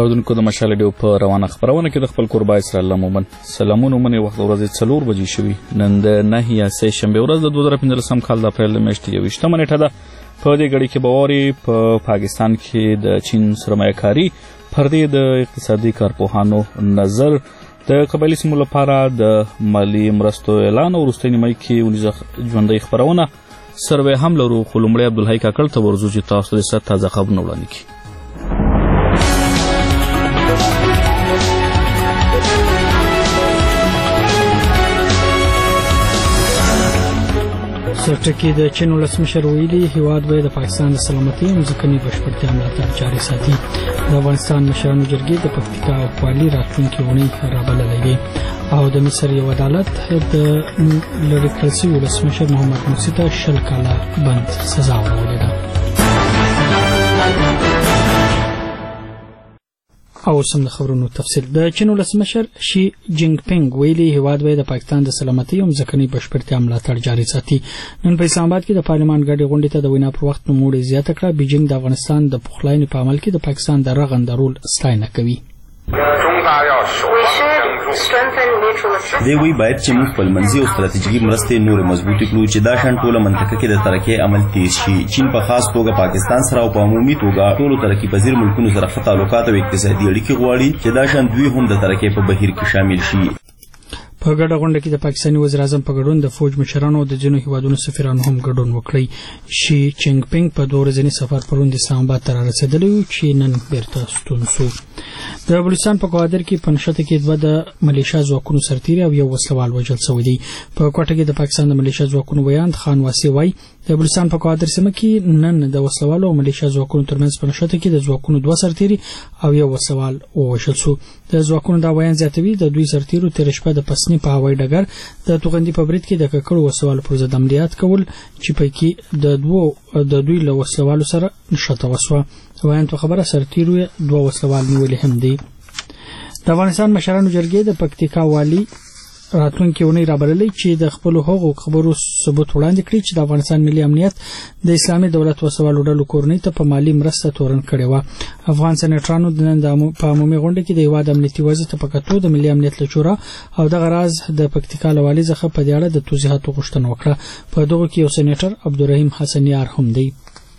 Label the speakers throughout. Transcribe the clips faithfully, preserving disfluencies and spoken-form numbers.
Speaker 1: اوردونکو د مشال ډیو په روانه خبرونه کې د خپل قربای سره الله مومن سلامونه منې وخت ورځې څلور بجې شوي نن د نهه یا سه شنبه ورځ د دوه زره پنځلسم کال د اپریل میاشتې یوویشتمه نیټه ده. په دې غړي کې به واري په پاکستان کې د چین سرمایه‌کاري پر دې د اقتصادي کارپوهانو نظر د قبایلي سیمو لپاره د مالي مرستو اعلان او وروستۍ نیمایي کې ونیزه ژوندۍ خپرونه سروې هم لرو، خو لومړی عبدالحی کاکړ ته ورځو چې تاسو ته د سر تازه خبرونه وړاندې کړي.
Speaker 2: سرټکی د چین ولسمشر ویلي هیواد به د پاکستان د سلامتۍ او ځمکني بشپړتیا ملاتړ جاري ساتي. د افغانستان مشرانو جرګې د پکتیکا او والي راتلونکي اونۍ رابللی دی او د مصر یو عدالت د لرې کړل شوي ولسمشر محمد مرسي ته شل کاله بند سزا ورکړې ده. او سم د خبرونو تفصیل. د چین ولسمشر شي جینګ پینګ ویلي هیواد به د پاکستان د سلامتۍ او ځمکني بشپړتیا ملاتړ جاري ساتي. نن په اسلام آباد کې د پارلمان غړي غونډې ته د وینا پر وخت نوموړي زیاته کړه بیجینګ د افغانستان د پخلاینې په عمل کې د پاکستان د رغنده رول ستاینه کوي.
Speaker 3: دی وی باید چې موږ خپل منځي او ستراتیژیکي مرستې نور مضبوط کړو چې دا شان ټوله منطقه کې د ترقۍ عمل تیز شي. چین په خاص توګه پاکستان سره او په عمومي توګه ټولو ترقي پذیر ملکونو سره ښه تعلقات او اقتصادي اړیکې غواړي چې دا شان دوی هم د ترقۍ په بهیر کې شامل شي.
Speaker 2: په ګډه غونډه کې د پاکستاني وزیر اعظم په ګډون د فوج مشرانو او د ځینو هیوادونو سفیرانو هم ګډون وکړی. شي چینګ پینګ په دوه ورځني سفر پرون د اسلام آباد ته رارسېدلی و چې نن بیرته ستون شو. د بلوچستان په کوادر کې په نښته کې دوه د ملیشیا ځواکونو سرتیري او یو وسلوال وژل شوي دي. په کوټه کې د پاکستان د ملیشیا ځواکونو ویاند خان واسي وایي د بلوچستان په کوادر سیمه کې نن د وسلوالو او ملیشیا ځواکونو ترمنځ په نښته کې د ځواکونو دوه سرتیري او یو وسلوال ووژل شو. د ځواکونو دا ویاند زیاتوي د دوی سرتیرو تېره شپه د پسني په هوایي ډګر د توغندي په برید کې د ککړو وسلوالو پر ضد عملیات کول چې پکې د دوه د دوی له وسلوالو سره نښته وسوه. ویاند په خبره سرتیرو دوه وسلوال نیولي هم دي. د افغانستان مشرانو جرګې د پکتیکا والي راتلونکي اونۍ رابللی چې د خپل حقوقو خبرو ثبوت وړاندې کړي چې د افغانستان ملي امنیت د اسلامي دولت وسوالو ډلو کورنۍ ته په مالی مرسته تورن کړې وه. افغان سېنیټرانو د نن په عمومي غونډه کې د هیواد امنیتي وضع ته په کتو د ملي امنیت له شورا او دغه راز د پکتیکا له والي څخه په دې اړه د توضیحاتو غوښتنه وکړه. په دغو کې یو سېنیټر عبدالرحیم حسنیار هم دی.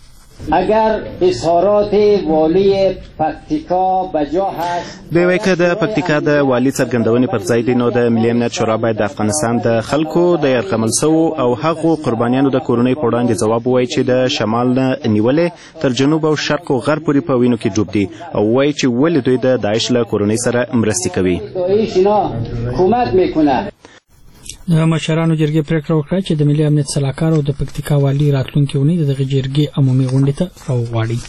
Speaker 4: اگر اظهارات والی پکتیکا بجا هست
Speaker 5: دوی وایي که د پکتیکا د والي څرګندونې پر ځای دي نو د ملي امنیت شورا باید د افغانستان د خلکو د یرغمل شوو او هغو قربانیانو د کورنۍ په وړاندې ځواب ووایي چې د شمال نه نیولې تر جنوب او شرق او غرب پورې په وینو کې ډوب دي او وایي چې ولې دوی د داعش له کورنۍ سره مرستې کوي.
Speaker 4: حکومت میکنه.
Speaker 2: د مشرانو جرګې پریکړه وکړه چې د ملي امنیت سلاکار او د پکتیکا والي راتلونکي اونۍ د دغه جرګې عمومي غونډې ته راوغواړي.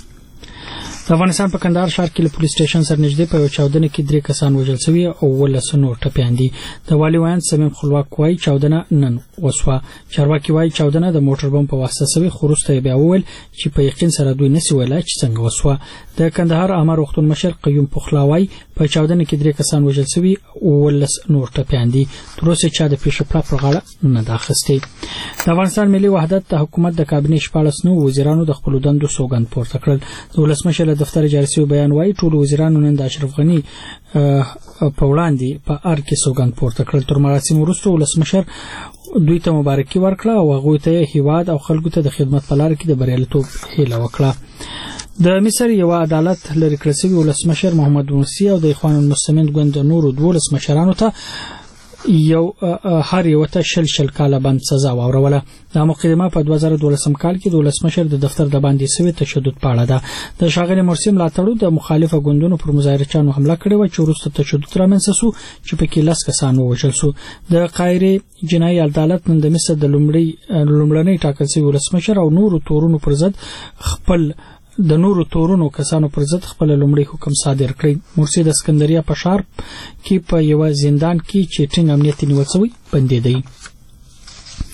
Speaker 2: د افغانستان په کندهار ښار کې له پولیس سټیشن سره نږدې په یو چاودنه کې درې کسان وژل شوي او اوولس نور ټپیان دي. د والي ویاند صمیم خپلواک وایي چاودنه نن وسوه. چارواکي وایي چاودنه د موټر بم په واسطه شوې، خو وروسته یې بیا وویل چې په یقین سره دوی نسي ویلی چې څنګه وسوه. د کندهار عامه روغتون مشر قیوم پخلا وایي په چاودنه کې درې کسان وژل شوي او اوولس نور ټپیان دي. تر اوسه چا د پیښې پړه پر غاړه نه ده اخیستې. د افغانستان ملي وحدت د حکومت د کابینې شپاړس نوو وزیرانو د خپلو دندو سوګند پورته کړل. د ولسمشر له دفتر جاري شوی بیان وایي ټول وزیرانو نن د اشرف غني په وړاندې په ار کې سوګند پورته کړل. تر مراسم وروسته ولسمشر دوی ته مبارکي ورکړه او هغوی ته هیواد او خلکو ته د خدمت په لاره کې د بریالیتوب هیله وکړه. د مصر یو عدالت لرې کړل شوي ولسمشر محمد مرسي او د اخوان المسلمین ګوند نورو دولس مشرانو ته یو هر یو ته شل شل کاله بند سزا واوروله. دا مقدمه په دوه زره دولسم کال کې د ولسمشر د دفتر د باندې سوي تشدد په اړه ده. د ښاغلي مرسي ملاتړو د مخالفه ګوندونو پر مظاهرچیانو حمله کړې وه چې وروسته تشدد رامنځته شو چې پکې لس کسان ووژل شو. د قاهرې جنایي عدالت نن د مصر د لومړنۍ ټاکل شوي ولسمشر او نورو تورونو پر ضد خپل د نورو تورونو کسانو پر ضد خپل لومړی حکم صادر کړی. مرسي د اسکندریه په ښار کې په یو زندان کې چې ټینګ امنیت نیول شوی بندېدی.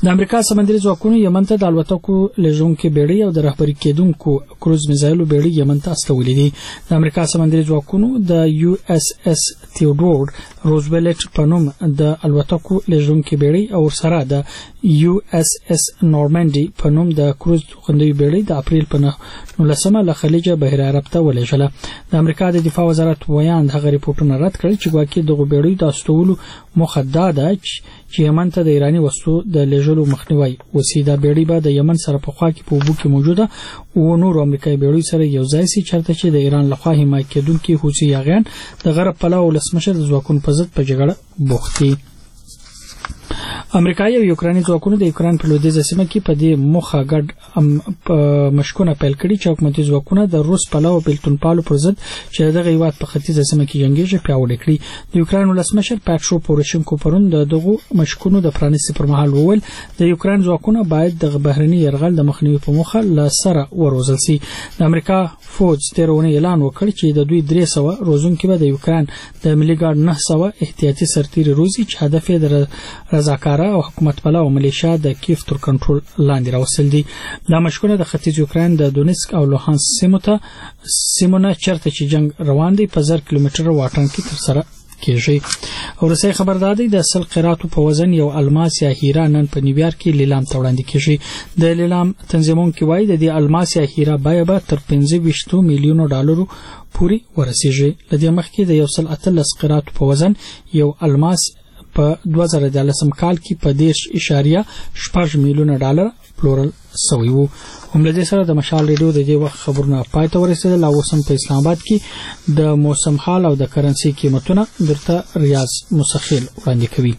Speaker 2: د امریکا سمندري ځواکونو یمن ته د الوتکو لېږونکي بیړۍ او د رهبري کېدونکو کروز میزایلو بیړۍ یمن ته استولې دي. د امریکا سمندري ځواکونو د یو اس اس تیودور روزویلټ په نوم د الوتکو لېږونکي بیړۍ او سره د یو اس اس نورمانډي په نوم د کروز خوندوي بیړۍ د اپریل په نولسمه له خلیجه بحر عرب ته ولېږله. د امریکا د دفاع وزارت ویان هغه ریپورتونه رد کړل چې ګواکې دغه بیړۍ د استولو موخه دا ده چې یمن ته د ایراني وسلو د لېږلو مخنیوی وشي. دا بیړۍ به د یمن سره په خوا کې په اوبو کې موجوده او نور امریکایي بیړۍ سره یو ځای شي چېرته چې د ایران لخوا حمایت کېدونکي حوثي یاغیان د غرب پلوه ولسمشر د ځواکونو په ضد په جګړه بوخت دي. امریکایي او یوکراني ځواکونو د یوکران په لویدیځه سیمه کې په دې موخه ګډ مشکونه پیل کړي چې حکومتي ځواکونه د روس پلوه بیلتونپالو پر ضد چې دغه هیواد په ختیځه سیمه کې جنګیږي پیاوړي کړي. د یوکران ولسمشر پاټرو پوروشینکو پرون د دغه مشکونو د پرانیستي پر مهال وویل د یوکران ځواکونه باید د بهرني یرغل د مخنیوي په موخه له سره وروزل شي. د امریکا فوج تیرونه اعلان وکړ چې د دوی درې سوه روزونکي به د یوکران د ملي ګارد نه سوه احتیاطي سرتیري روزي چې هدف یې د رضاکاره او حکومت پلوه ملیشیا د کیف تر کنټرول لاندې راوستل دي. دا مشکونه د ختیځ یوکران د دونیسک او لوهانسک سیمو ته سیمونه چرته چې جنگ روان دی په زر کیلومتره واټن کې تر سره کېږي. او رسۍ خبردار دی د سل قراتو په وزن یو الماس یا هیره نن په نیویارک کې لیلام ته وړاندې کېږي. د لیلام تنظیمونکي وایي د دې الماس یا هیره بیه به تر پنځه ویشت میلیونو ډالرو پورې ورسیږي. له دې مخکې د یو سل اتلس قراتو په وزن یو الماس په دوه زره دیارلسم کال کې په دیش اشاریه شپږ میلیونه ډالر پلورل شوی وو. هم له دې سره د مشال ریډیو د دې وخت خبرونه پای ته ورسېدل او اوس هم په اسلام آباد کې د موسم حال او د کرنسي قیمتونه درته ریاض مسخیل وړاندې کوي.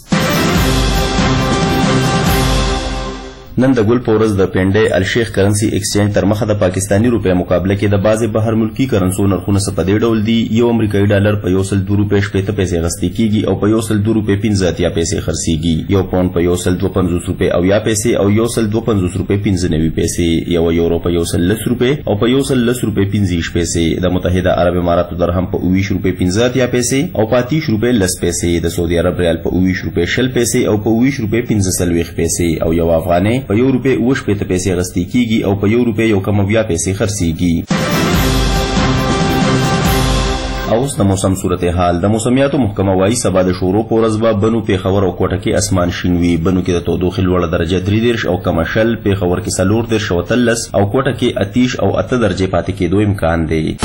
Speaker 3: نن د ګل په ورځ د پنډۍ الشیخ کرنسي ایکسچینج تر مخه د پاکستاني روپۍ مقابله کې د بعضې بهر ملکي کرنسو نرخونه څه په دې ډول دي. یو امریکایي ډالر په یو سل دوه روپۍ شپېته پیسې اخیستل کېږي او په یو سل دوه روپۍ پنځه اتیا پیسې خرڅېږي. یو پاونډ په یو سل دوه پنځوس روپۍ اویا پیسې او یو سل دوه پنځوس روپۍ پنځه نوي پیسې. یو یورو په یو سل لس روپۍ او په یو سل لس روپۍ پنځه ویشت پیسې. د متحده عرب اماراتو درهم په اوه ویشت روپۍ پنځه اتیا پیسې او په اته ویشت روپۍ لس پیسې. د سعودي عرب ریال په اوه ویشت روپۍ شل پیسې او په اوه ویشت روپۍ پنځه څلوېښت پیسې او یو افغانۍ په یو روپۍ اوه شپېته پیسې اخیستل کېږي او په یو روپۍ یو کم اویا پیسې خرڅېږي. اوس د موسم صورتحال. د موسمیاتو محکمه وایي سبا د شورو په ورځ به بنو، پېښور او کوټه کې اسمان شین وي. بنو کې د تودوخې لوړه درجه درې دېرش او کمه شل، پېښور کې څلور دېرش او اتلس او کوټه کې اتیش او اته درجې پاتې کېدو امکان دی.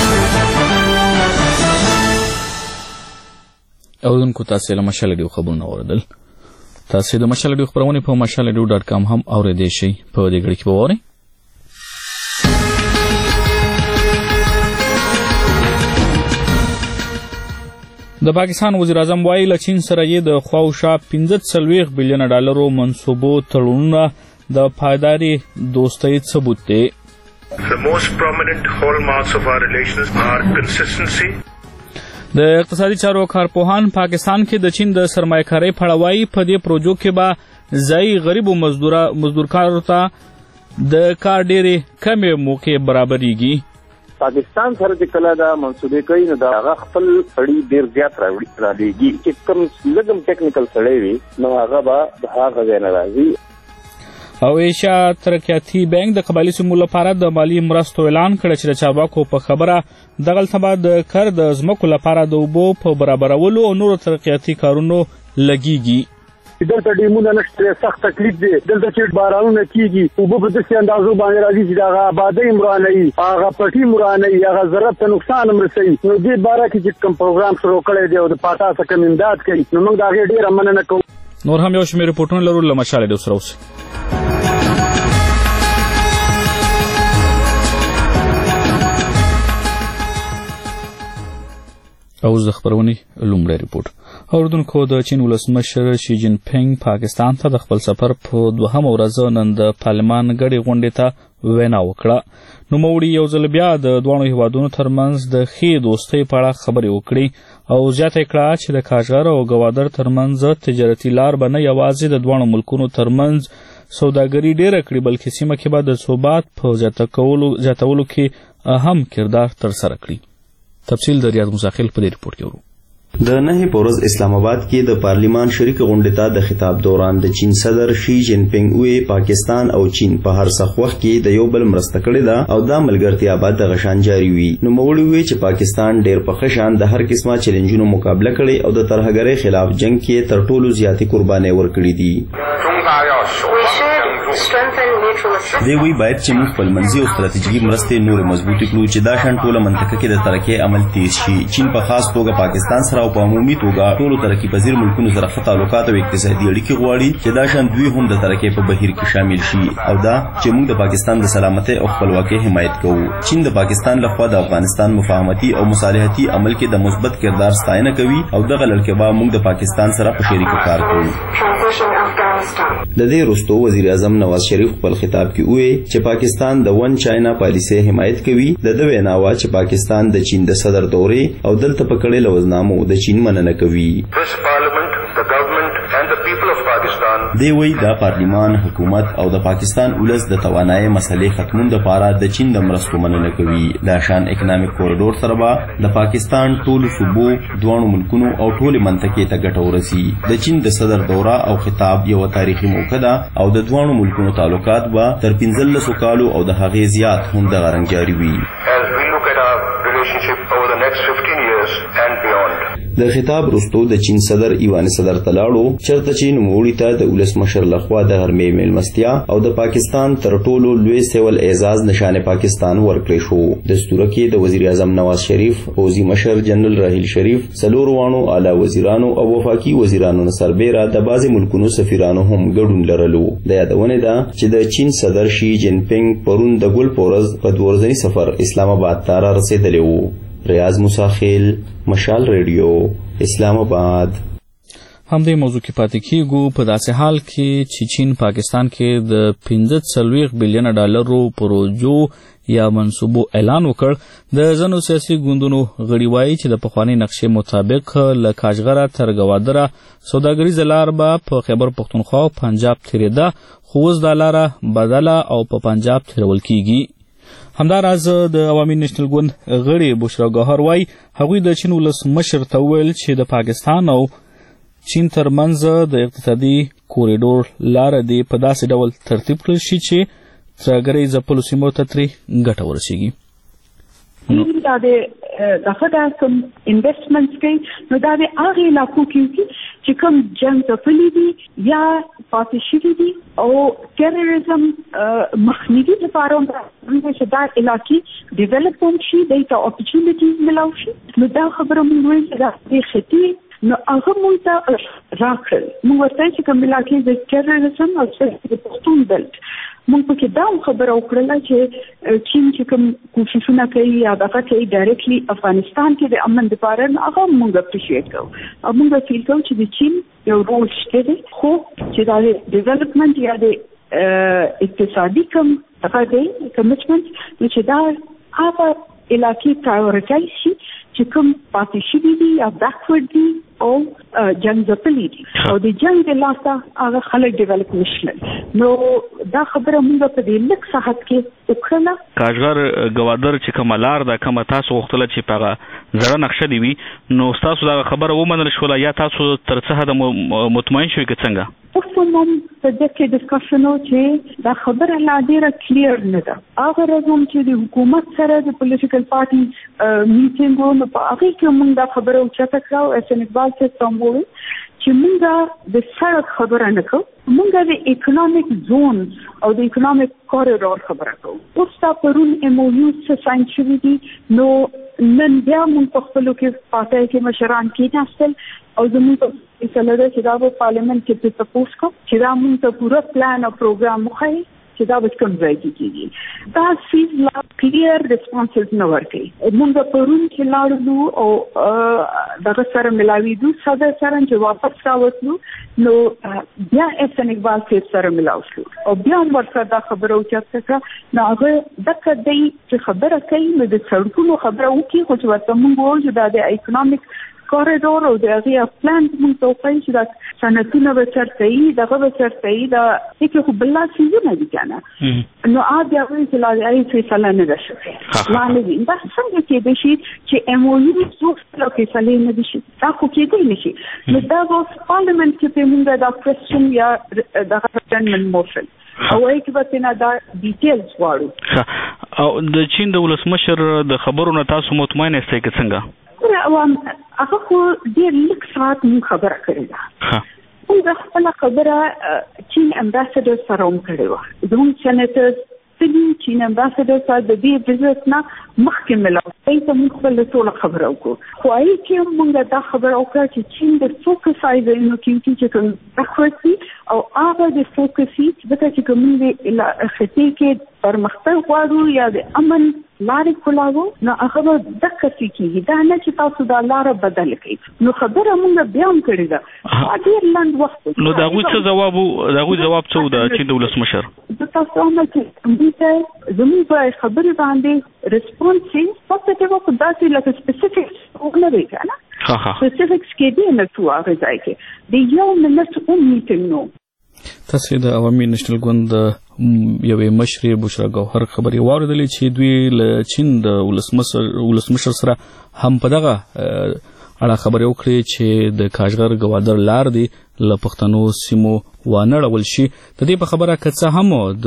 Speaker 1: اورونکو تاسې له مشال ریډیو خبرونه واورېدل. تاسې د مشال ریډیو خبرونه په مشال ریډیو ډاټ کام هم اورېدی شئ. په دې غړي کې به واورئ. د پاکستان وزیر اعظم وایي له چین سره یې د خواوشا پنځه څلوېښت بیلیونه ډالرو منصوبو تړونونه د پایداري دوستۍ ثبوت دی.
Speaker 6: The most prominent hallmarks of our relations are consistency.
Speaker 1: د اقتصادي چارو کارپوهان پاکستان کې د چین د سرمایه‌کارۍ په اړه وایي په دې پروژو کې به ځایي غریبو مزدورکارو ته د کار ډېرې کمې موقع برابرېږي.
Speaker 7: پاکستان سره چې کله دا منصوبې کوي نو دا هغه خپل سړي ډېر زیات راوړي رالیږي چې کوم لږم ټیکنیکل سړی وي نو هغه به د هغه ځای نه راځي.
Speaker 1: او ایشیا ترقیاتي بانک د قبایلي سیمو لپاره د مالي مرستو اعلان کړی چې د چارواکو په خبره دغلته به د کر د ځمکو لپاره د اوبو په برابرولو او نورو ترقیاتي کارونو لګیږي.
Speaker 8: دلته ډیمونه نشته، سخت تکلیف دی. دلته چې بارانونه کیږي اوبه په داسې اندازو باندې راځي چې هغه آبادۍ مرانوي، هغه پټي مرانوي، هغه زراعت ته نقصان هم رسوي. نو دې باره کې چې کوم پروګرام شروع کړی دی او د پاټا څخه کوم امداد کوي نو موږ د هغې ډېره مننه کوو.
Speaker 1: نور هم یو شمېر رپورټونه لرو له مشال ریډیو سره اوسئ. اوس د خبرونې لومړی رپورټ. اوریدونکو د چین ولسمشر شي جین پینګ پاکستان ته د خپل سفر په دوهمه ورځ نن د پارلمان غړي غونډې ته وینا وکړه. نوموړي یو ځل بیا د دواړو هیوادونو ترمنځ د ښې دوستۍ په اړه خبرې وکړې او زیاته کړه چې د کاژغر او ګوادر ترمنځ تجارتي لار به نه یوازې د دواړو ملکونو ترمنځ سوداګري ډېره کړي بلکې سیمه کې به د ثبات په زیاتولو کې اهم کردار ترسره کړي. تفصیل د ریاض مساخیل په دې رپورټ کې ورو.
Speaker 3: د نهي پورز اسلام آباد کې د پارلیمان شریک غونډې ته د خطاب دوران د چین صدر شي جین پینګ وی پاکستان او چین په هر څه وخت کې د یو بل مرسته کړې ده او دا ملګرتیا به د غشان جاری وي. نو موړي وی چې پاکستان ډېر په خشان د هر قسمه چیلنجونو مقابله کړي او د ترهګرۍ خلاف جنگ کې تر ټولو زیاتې قربانۍ ورکړي دي. دی وی باید چې موږ خپل منځي او ستراتیژیکي مرستې نور مضبوطې کړو چې دا شان ټوله منطقه کې د ترقۍ عمل تیز شي. چین په خاص توګه پاکستان سره او په عمومي توګه ټولو ترقي پذیر ملکونو سره ښه تعلقات او اقتصادي اړیکې غواړي چې دا شان دوی هم د ترقۍ په بهیر کې شامل شي او دا چې موږ د پاکستان د سلامتۍ او خپلواکۍ حمایت کوو. چین د پاکستان لخوا د افغانستان مفاهمتي او مصالحتي عمل کې د مثبت کردار ستاینه کوي او دغه لړکې به موږ د پاکستان سره په شریکه کار کوو. د دې وروسته وزیر اعظم نواز شریف خپل خطاب کې وویل چې پاکستان د ون چاینا پالیسۍ حمایت کوي. د ده وینا وه چې پاکستان د چین د صدر دورې او دلته په کړې لوزنامو د چین مننه کوي. دی وی دا پارلیمان حکومت او د پاکستان ولس د توانایي مسلې ختمون لپاره د چین د مرستو مننه کوي. دا شان اکنامک کوریډور سره به د پاکستان ټولو صوبو دواړو ملکونو او ټولې منطقې ته ګټه ورسي. د چین د صدر دوره او خطاب یو تاریخي موقع ده او د دواړو ملکونو تعلقات به تر پنځلسو کالو او د هغې زیات هم دغه رنګ جاري وي. د خطاب وروسته د چین صدر ایوان صدر ته لاړو چېرته چې نوموړي ته د ولسمشر لخوا د غرمې میلمستیا او د پاکستان تر ټولو لوی سیول اعزاز نشان پاکستان ورکړی شو. دستوره کې د وزیر اعظم نواز شریف، پوځي مشر جنرال راحیل شریف، څلورو واړو اعلی وزیرانو او وفاقي وزیرانو نه سربیره د بعضې ملکونو سفیرانو هم ګډون لرلو. د یادونې ده چې د چین صدر شي جین پینګ پرون د ګل پورز په دوه ورځني سفر اسلام آباد ته را رسېدلی و. ریاض مساخیل، مشال ریډیو، اسلام آباد.
Speaker 1: همدې موضوع کې پاتې کیږو په داسې حال کې چې چین پاکستان کې د پنځه څلوېښت بلین ډالرو پروژو یا منصوبو اعلان وکړ. د ځینو سیاسي ګوندونو غړي وایي چې د پخوانۍ نقشې مطابق له کاژغره تر ګوادره سوداګریزه لار به په خیبر پښتونخوا او پنجاب تېرېده، خو اوس دا لاره بدله او په پنجاب تېرول کیږي. همداراز د عوامي نېشنل ګوند غړي بشرا ګوهر وایي هغوی د چین ولسمشر ته وویل چې د پاکستان او چین ترمنځ د اقتصادي کوریډور لاره دې په داسې ډول ترتیب کړل شي چې ترهګرۍ ځپلو سیمو ته ترې ګټه ورسیږي.
Speaker 9: دا د دغه د کوم انویسټمنټس کوي نو دا د هغې علاقو کې چې کوم جنګ ځپلي دي یا پاتې شوي دي او ټیرریزم مخنیوي لپاره چې دا علاقې ډیولپمنټ شي، دوی ته اپورچونیټیز ملاو شي. نو دا خبره موږ وایو چې دا د خطي نو هغه موږ ته راکړل. موږ ورته چې کوم علاقې د ټیرریزم او د پښتون بلټ موږ پکې دا خبره وکړله چې چین چې کوم کوششونه کوي یا دغه کوي ډایرکټلی افغانستان کې د امن لپاره هغه موږ اپریشیټ کوو او موږ فیل کوو چې د چین یو رول شته دی، خو چې دا د ډیولپمنټ یا د اقتصادي کوم دغه دی کمیټمنټ نو چې دا هغه علاقې پرایورټایز شي چې کوم پاتې شوي دي یا بیکورډ دي او جنګ ځپلي دي او د جنګ د لاسه هغه خلک ډیولپ نشلل. نو دا خبره موږ په دې لږ ساحت کې وکړله.
Speaker 1: کاژغر ګوادر چې کومه لار ده کومه تاسو غوښتله چې په هغه زړه نقشه دې وي نو ستاسو دغه خبره ومنل شوله یا تاسو تر څه حده مطمئن شوئ که څنګه؟
Speaker 9: اوس هم په دې کې ډسکشن و چې دا خبره لا ډېره کلیر نه ده. هغه ورځ هم چې د حکومت سره د پولیټیکل پارټي میټینګ و نو په هغې کې موږ دا خبره اوچته کړه او احسان اقبال صاحب ته وویل چې موږ د سړک خبره نه کوو، موږ د اکنامک زونز او د اکنامک کوریډور خبره کوو. اوس دا پرون ایم او یو څه ساین شوي دي نو نن بیا موږ په خپلو کې پارټۍ کې مشران کېناستل او زموږ په فیصله ده چې دا به پارلیمنټ کې پرې تپوس کوو چې دا موږ ته پوره پلان او پروګرام وښایي چې دا به کوم ځای کې کېږي. دا سیز لا کلیر ریسپانسز نه ورکوي. موږ پرون چې لاړو او دغه سره ملاوېدو صدر سره چې واپس راوتلو نو بیا احسان اقبال صاحب سره ملاو شو او بیا هم ورسره دا خبره اوچته کړه. نو هغه دغه دی چې خبره کوي نو د سړکونو خبره وکړي خو چې ورته موږ وویل چې دا د اکنامک کوریډور او د هغه پلان موږ توقع چې دا صنعتونه به چرته وي دغه به چرته وي دا هیڅ خو بل څه نه دي کنه نو آب یا وی چې لا ای فیصله نه ده شوې معنی دی دا څنګه کې د شي چې ام او یو څو فیصله نه دي شي دا خو کې دی نشي نو دا اوس پارلیمنت کې په موږ دا کوېسچن یا دغه جنرال موشن او ای کې به نه دا ډیټیلز غواړو
Speaker 1: او د چین د ولسمشر د خبرونو تاسو مطمئن یاستئ که څنګه
Speaker 9: هغه خو ډېر لږ ساعت موږ خبره کړې ده موږ خپله خبره چین امباسډر سره هم کړې وه زموږ سینیټرز سلي چین امباسډر سره د دې وزټ نه مخکې ملاو دی ته موږ خپله ټوله خبره وکړو خو هغې کې هم موږ دا خبره وکړه چې چین د فوکس ځایونو کې چې کوم بکورډ دي او هغه د فوکس ځکه چې کوم د خطې کې پرمختګ غواړو یا د امن لارې کولاو نو هغه به دقه کېږي دا نه چې تاسو دا لاره بدل کړئ نو خبره موږ بیا هم کړې ده ډېر لنډ وخت
Speaker 1: نو د هغوی څه ځواب د هغوی ځواب څه و د چین د ولسمشر
Speaker 9: زه تاسو هم چې دوی ته زموږ په خبرې باندې ریسپونس یې پوزیټیو خو داسې لکه سپیسیفکس نه دی که نه سپیسیفکس کې دی نه څو هغه ځای کې د یو منټ هم میټینګ نو
Speaker 1: تاسو د عوامي نېشنل ګوند یوې مشرې بشرا ګوهر خبرې واورېدلې چې دوی له چین د ولسمشر سره هم په دغه اړه خبرې وکړې چې د کاشغر ګوادر لار دی له پښتنو سیمو وانړول شي د دې په خبره که څه هم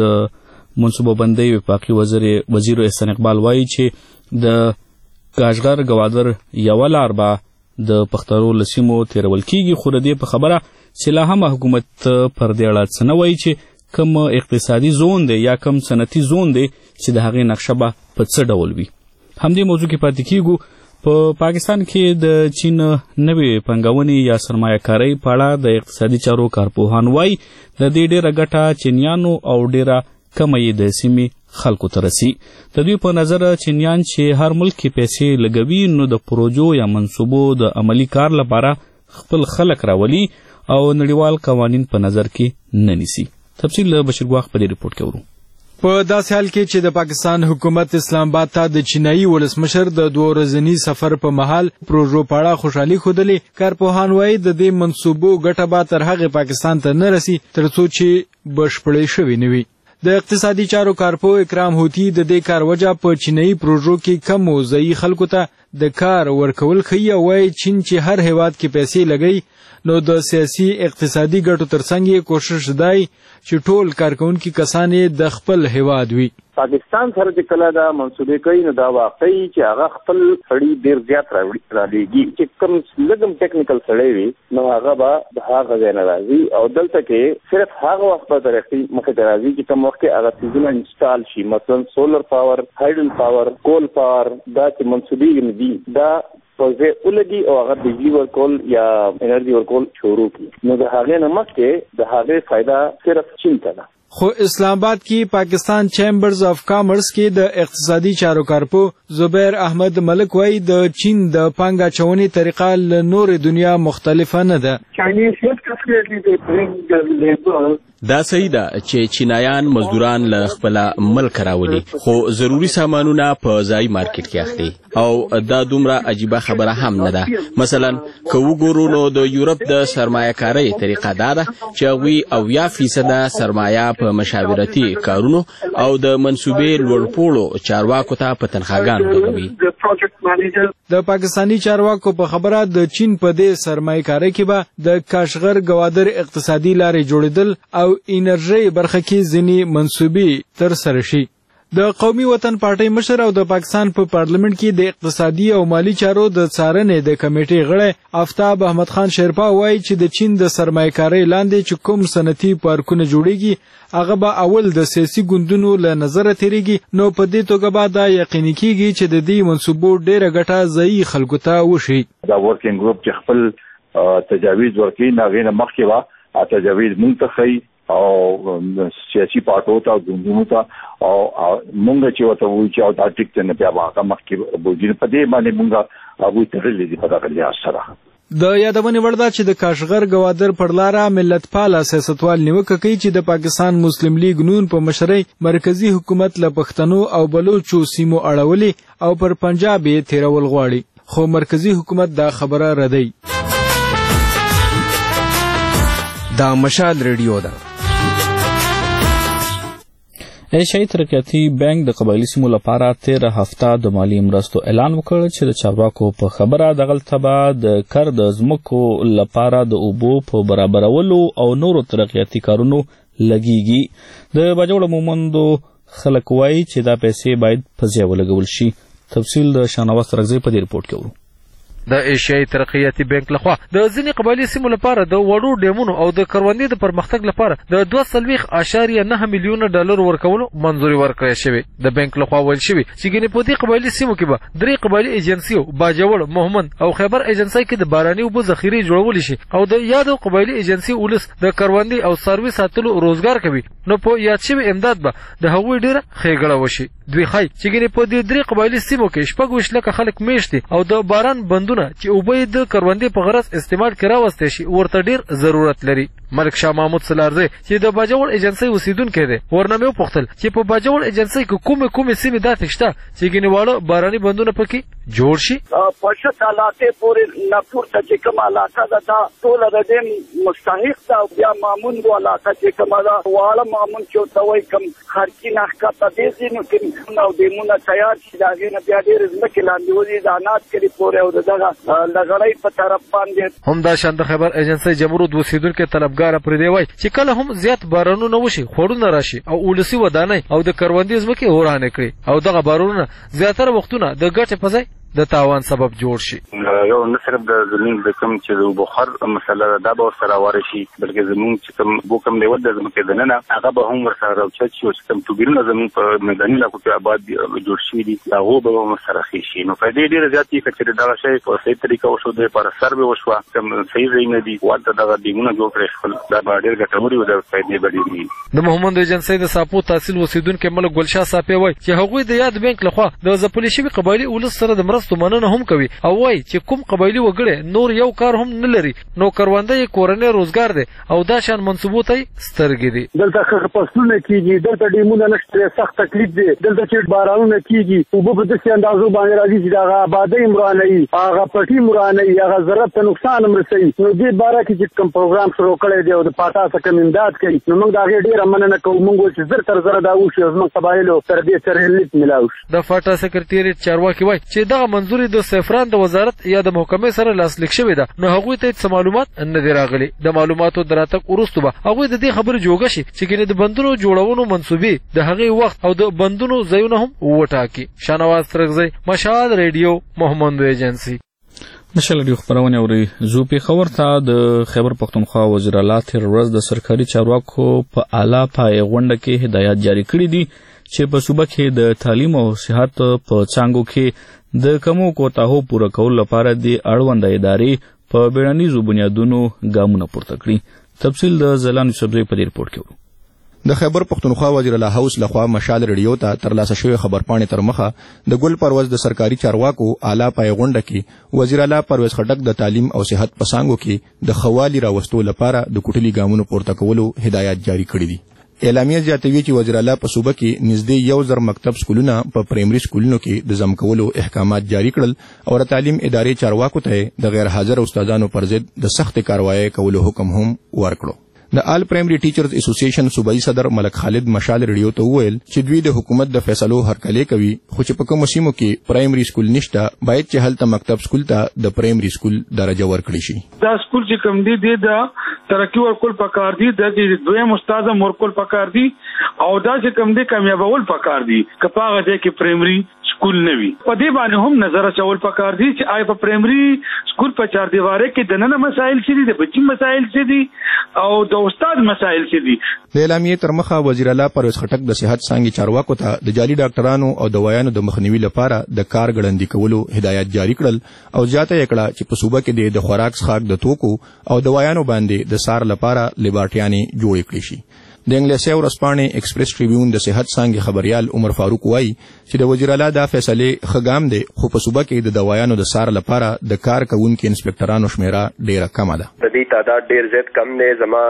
Speaker 1: د منصوبه بندۍ وفاقي وزیر احسان اقبال وایي چې د کاشغر ګوادر یوه لار به د پښتنو له سیمو تېرول کېږي خو د دې په خبره چې لا هم حکومت پر دې اړه څه نه وایي چې کوم اقتصادي زون دی یا کوم صنعتي زون دی چې د هغې نقشه به په څه ډول وي همدې موضوع کې پاتې کېږو په پاکستان کې د چین نوې پانګونې یا سرمایه کارۍ په اړه د اقتصادي چارو کارپوهان وایي د دې ډېره ګټه چینیانو او ډېره کمه یې د سیمې خلکو ته رسي د دوی په نظر چینیان چې هر ملک کې پیسې لګوي نو د پروژو یا منصوبو د عملي کار لپاره خپل خلک راولي او نړیوال قوانین په نظر کې نه نیسي تفصیل له بشیر ګواخ په دې رپورټ کې ورو
Speaker 10: په داسې حال کې چې د پاکستان حکومت اسلام آباد ته د چینایي ولسمشر د دوه ورځني سفر په مهال پروژو په اړه خوشحالي ښودلې کارپوهان وایي د دې منصوبو ګټه به تر هغې پاکستان ته نه رسي تر څو چې بشپړې شوې نه وي د اقتصادي چارو کارپو اکرام هوتی د دې کار وجه په چینایي پروژو کې کم او ضعیف خلکو ته د کار ورکول ښیي او وایي چین چې هر هیواد کې پیسې لګوي نو د سیاسي اقتصادي ګټو ترڅنګ یې کوشش دی چې ټول کارکونکي کسان یې د خپل هیواد وي
Speaker 7: پاکستان سره چې کله دا منصوبې کوي نو دا واقعي چې هغه خپل سړي ډېر زیات رالیږي چې کوم لږم ټیکنیکل سړی وي نو هغه به د هغه ځای نه راځي او دلته کې صرف هغه وخت به ترقي مخې ته راځي چې کوم وخت کې هغه څیزونه انسټال شي مثلا سولر پاور هایډل پاور کول پاور دا چې منصوبې دي دا پروژې ولګي او هغه بجلی ورکول یا انرژي ورکول شروع کړي نو د هغې نه مخکې د هغې فایده صرف چین ته ده
Speaker 10: خو اسلام آباد کې پاکستان چیمبرز اف کامرس کې د اقتصادي چارو کارپو زبیر احمد ملک وایي د چین د پانګه اچونې طریقه له نورې دنیا مختلفه نه ده
Speaker 11: دا صحیح ده چې چینایان مزدوران له خپل ملک راولي خو ضروری سامانونه په ځای مارکیټ کې اخلي او دا دومره عجیبه خبره هم نه ده مثلا که وګورو نو د یورپ د سرمایه کارۍ طریقه دا ده چې هغوی اویا فیصده سرمایه په مشاورتي کارونو او د منصوبې لوړپوړو چارواکو ته په تنخواګانو لګوي
Speaker 10: د پاکستانی چارواکو په خبره د چین په دې سرمایه کارۍ کې به د کاشغر ګوادر اقتصادي لارې جوړېدل او انرژي برخه کې ځینې منصوبې تر سره شي د قومي وطن پارټۍ مشر او د پاکستان په پارلیمنت کې د اقتصادي او مالی چارو د څارنې د کمیټې غړی آفتاب احمد خان شیرپا وایي چې د چین د سرمایه کارۍ لاندې چې کوم صنعتي پارکونه جوړیږي هغه به اول د سیاسي ګوندونو له نظره تیریږي نو په دې توګه به دا یقیني کیږي چې د دې منصوبو ډیره ګټه ځایي خلکو ته وشي
Speaker 12: دا ورکینګ ګروپ چې خپل تجاویز ورکړي هغې نه مخکې به تجاویز مونږ ته ښیي او سیاسي پارټو ته او ګوندونو ته او مونږ چې ورته وایو چې دا ټیک دی نه بیا به هغه مخکې بوځي په دې باندې مونږ هغوی تړلي دي په دغه لحاظ سره
Speaker 10: د یادونې وړ ده چې د کاشغر ګوادر پر لاره ملتپاله سیاستوال نیوکه کوي چې د پاکستان مسلم لیگ نون په مشرۍ مرکزی حکومت له پښتنو او بلوچو سیمو اړولې او پر پنجاب یې تیرول غواړي خو مرکزی حکومت دا خبره ردی. دا مشال ریډیو ده.
Speaker 1: ایشیايي ترقیاتي بانک د قبایلي سیمو لپاره تیره هفته د مالي مرستو اعلان وکړ چې د چارواکو په خبره دغلته به د کر د ځمکو لپاره د اوبو په برابرولو او نورو ترقیاتي کارونو لګیږي. د باجوړ مومندو خلک وایي چې دا پیسې باید په ځای ولګول شي. تفصیل د شانواز ترغزی په دې رپورټ کې ورو.
Speaker 13: د ایشیايي ترقیاتي بانک لخوا د ځینې قبایلي سیمو لپاره د وړو ډیمونو او د کروندې د پرمختګ لپاره د دوه څلوېښت اعشاریه نهه میلیونه ډالر ورکولو منظوري ورکړی شوې. د بانک لخوا ویل شوي چې ګینې په دې قبایلي سیمو کې به درې قبایلي ایجنسیو باجوړ، مومند او خیبر ایجنسۍ کې د باراني اوبو ذخیرې جوړولی شي او د یادو قبایلي ایجنسي ولس د کروندې او څاروي ساتلو روزګار کوي. نو په یاد شوي امداد به د هغوی ډېره ښېګړه وشي. دوی ښایي چې ګینې په دې درې قبایلي سیمو کې شپږ ویشت لکه خلک میشت دي او د باران بندونه چې اوبه د کروندې په غرض استعمال کې راوستی شي ورته ډېر ضرورت لري. ملک شاه محمود سلارزی چې د باجوړ ایجنسۍ اوسیدونکی دی ورنه مې وپوښتل چې په باجوړ ایجنسۍ کې کومې کومې سیمې داسې شته چې ګینې واړه باراني بندونه پکې جوړ شي.
Speaker 14: په شت علاقې پورې نه پورته چې کومه علاقه ده دا ټوله د دې مستحق ده. بیا ماموندو علاقه چې کومه ده واړه مامون چې ورته وایي کوم خرچي نه ښکته دې ځینو کې او ډیمونه تیار شي د هغې نه بیا ډېرې ځمکې لاندې وځي د اناج کلي پورې او د دغه لغړۍ په طرف باندې.
Speaker 13: همداشان د خیبر ایجنسۍ جمرود اوسیدونکی طلبګاره پر دې وایي چې کله هم زیات بارانونه وشي خوړونه راشي او ولسي ودانۍ او د کروندې ځمکې ورانې کړي او دغه بارانونه زیاتره وختونه د ګټې په ځای د تاوان سبب جوړ شي.
Speaker 15: یو نه صرف د زمین د کوم چې د بخار مسله دا به ورسره وارد شي بلکې زمونږ چې کوم بو کوم لیول د ځمکې دننه هغه به هم ورسره راوچت شي او چې کوم توګیرونه زمونږ په میداني علاقو کې آباد جوړ شوي دي هغو به هم ورسره ښې شي. نو فایدې ډېرې زیاتې دي که چېرې دغه شی په صحیح طریقه وشو د لپاره سروې وشوه کوم صحیح ځایونه دي ورته دغه ډیمونه جوړ کړی شول دا به ډېر ګټورې وي د فایدې به ډېرې وي.
Speaker 13: د محمد ایجنسۍ د ساپو تحصیل اوسیدونکی ملک ګلشاه صافی وایي چې هغوی د یاد بانک لخوا د ځپلې شوي قبایلي ولس سره د مرستو مننه هم کوي او وایي چې کوم قبایلي وګړي نور یو کار هم نه لري نو کرونده یې کورنی روزګار دی او دا شان منصوبو ته یې سترګې دي.
Speaker 8: دلته ښه فصلونه کېږي دلته ډیمونه نشته سخت تکلیف دی دلته چې بارانونه کېږي اوبه په داسې اندازو باندې راځي چې د هغه آبادۍ هم رانوي هغه پټي هم رانوي هغه زراعت ته نقصان هم رسوي. نو دې باره کې چې کوم پروګرام شروع کړی دی او د پاتا څخه کوم امداد کوي نو موږ د هغې ډېره مننه کوو. موږ وایو چې زر تر زره دا وشي او زموږ قبایلو سره دې سره لیک میلاو شي.
Speaker 13: د فاټا سکرټریټ چارواکي وایي چې دغه منظوري د سیفران د وزارت یا د محکمې سره لاسلیک شوې ده نو هغوی ته هېڅ معلومات نه دي راغلي. د معلوماتو د راتګ وروسته به هغوی د دې خبرې جوګه شي چې ګینې د بندونو جوړونو منصوبې د هغې وخت او د بندونو ځایونه هم وټاکي. شانواز ترغزی مشال ریډیو محمد ایجنسي.
Speaker 1: مشال ریډیو خبرونه اوري. زو پیښور ته د خیبر پښتونخوا وزیر اعلی تیر ورځ د سرکاري چارواکو په اعلی پای غونډه کې هدایت جاری کړي دي چې په صوبه کې د تعلیم او صحت په څانګو کې د کمو کوتاهو پوره کولو لپاره د اړونده ادارې په بیړنیزو بنیادونو ګامونه پورته کړي. تفصیل د زلان یوسفزی په دې رپورټ کې ورو.
Speaker 16: د خیبر پښتونخوا وزیر اعلی هاوس لخوا مشال ریډیو ته ترلاسه شوی خبرپاڼې تر مخه د ګل پروز د سرکاري چارواکو اعلی پای غونډه کې وزیر اعلی پرویز خټک د تعلیم او صحت په څانګو کې د خوالي راوستو لپاره د کوټلي ګامونو پورته کولو هدایت جاری کړي دي. اعلامیه زیاتوي چې وزیر اعلی په صوبه کې نږدې یو زر مکتب سکولونه په پرایمري سکولونو کې د ضم کولو احکامات جاری کړل او د تعلیم ادارې چارواکو ته د غیر حاضر استادانو پر ضد د سخت کاروایی کولو حکم هم ورکړو. د آل پرایمري ټیچرز اسوسییشن صوبایي صدر ملک خالد مشال ریډیو ته وویل چې دوی د حکومت د فیصلو هرکلی کوي خو چې په کومو سیمو کې پرایمري سکول نشته باید چې هلته مکتب سکول ته د پرایمري سکول درجه ورکړي شي.
Speaker 17: دا سکول چې کوم دی د ترقی ورکول پکار دي د دویم استاد ورکول پکار دي او دا چې کوم دی کامیابول پکار دي کپاغه دی کې پرایمري سکول نه وي. په دې باندې هم نظر اچول پکار دي چې آی په پرایمري سکول په چار دیواره کې دننه مسایل څه دي د بچي مسایل څه دي او د استاد مسایل څه دي.
Speaker 16: د اعلامیې تر مخه وزیر اعلی پرویز خټک د صحت څانګې چارواکو ته د جعلي ډاکټرانو او دوايانو د مخنیوي لپاره د کار ګړندي کولو هدایت جاری کړل او زیاته یې کړه چې په صوبه کې د خوراک څښاک د توکو او دوايانو باندې د سار لپاره لیبارټیانې جوړې کړې شي. د انګلیسي ورځپاڼې ایکسپریس ټریبیون د صحت څانګې خبريال عمر فاروق وایي چې د وزیر اعلی دا فیصله خګام دی خو په صوبه کې د دوايانو د سار لپاره د کار کوونکو انسپکټرانو شمیره ډیره کمه ده.
Speaker 18: د دې تعداد ډیر زیات کم دی. زما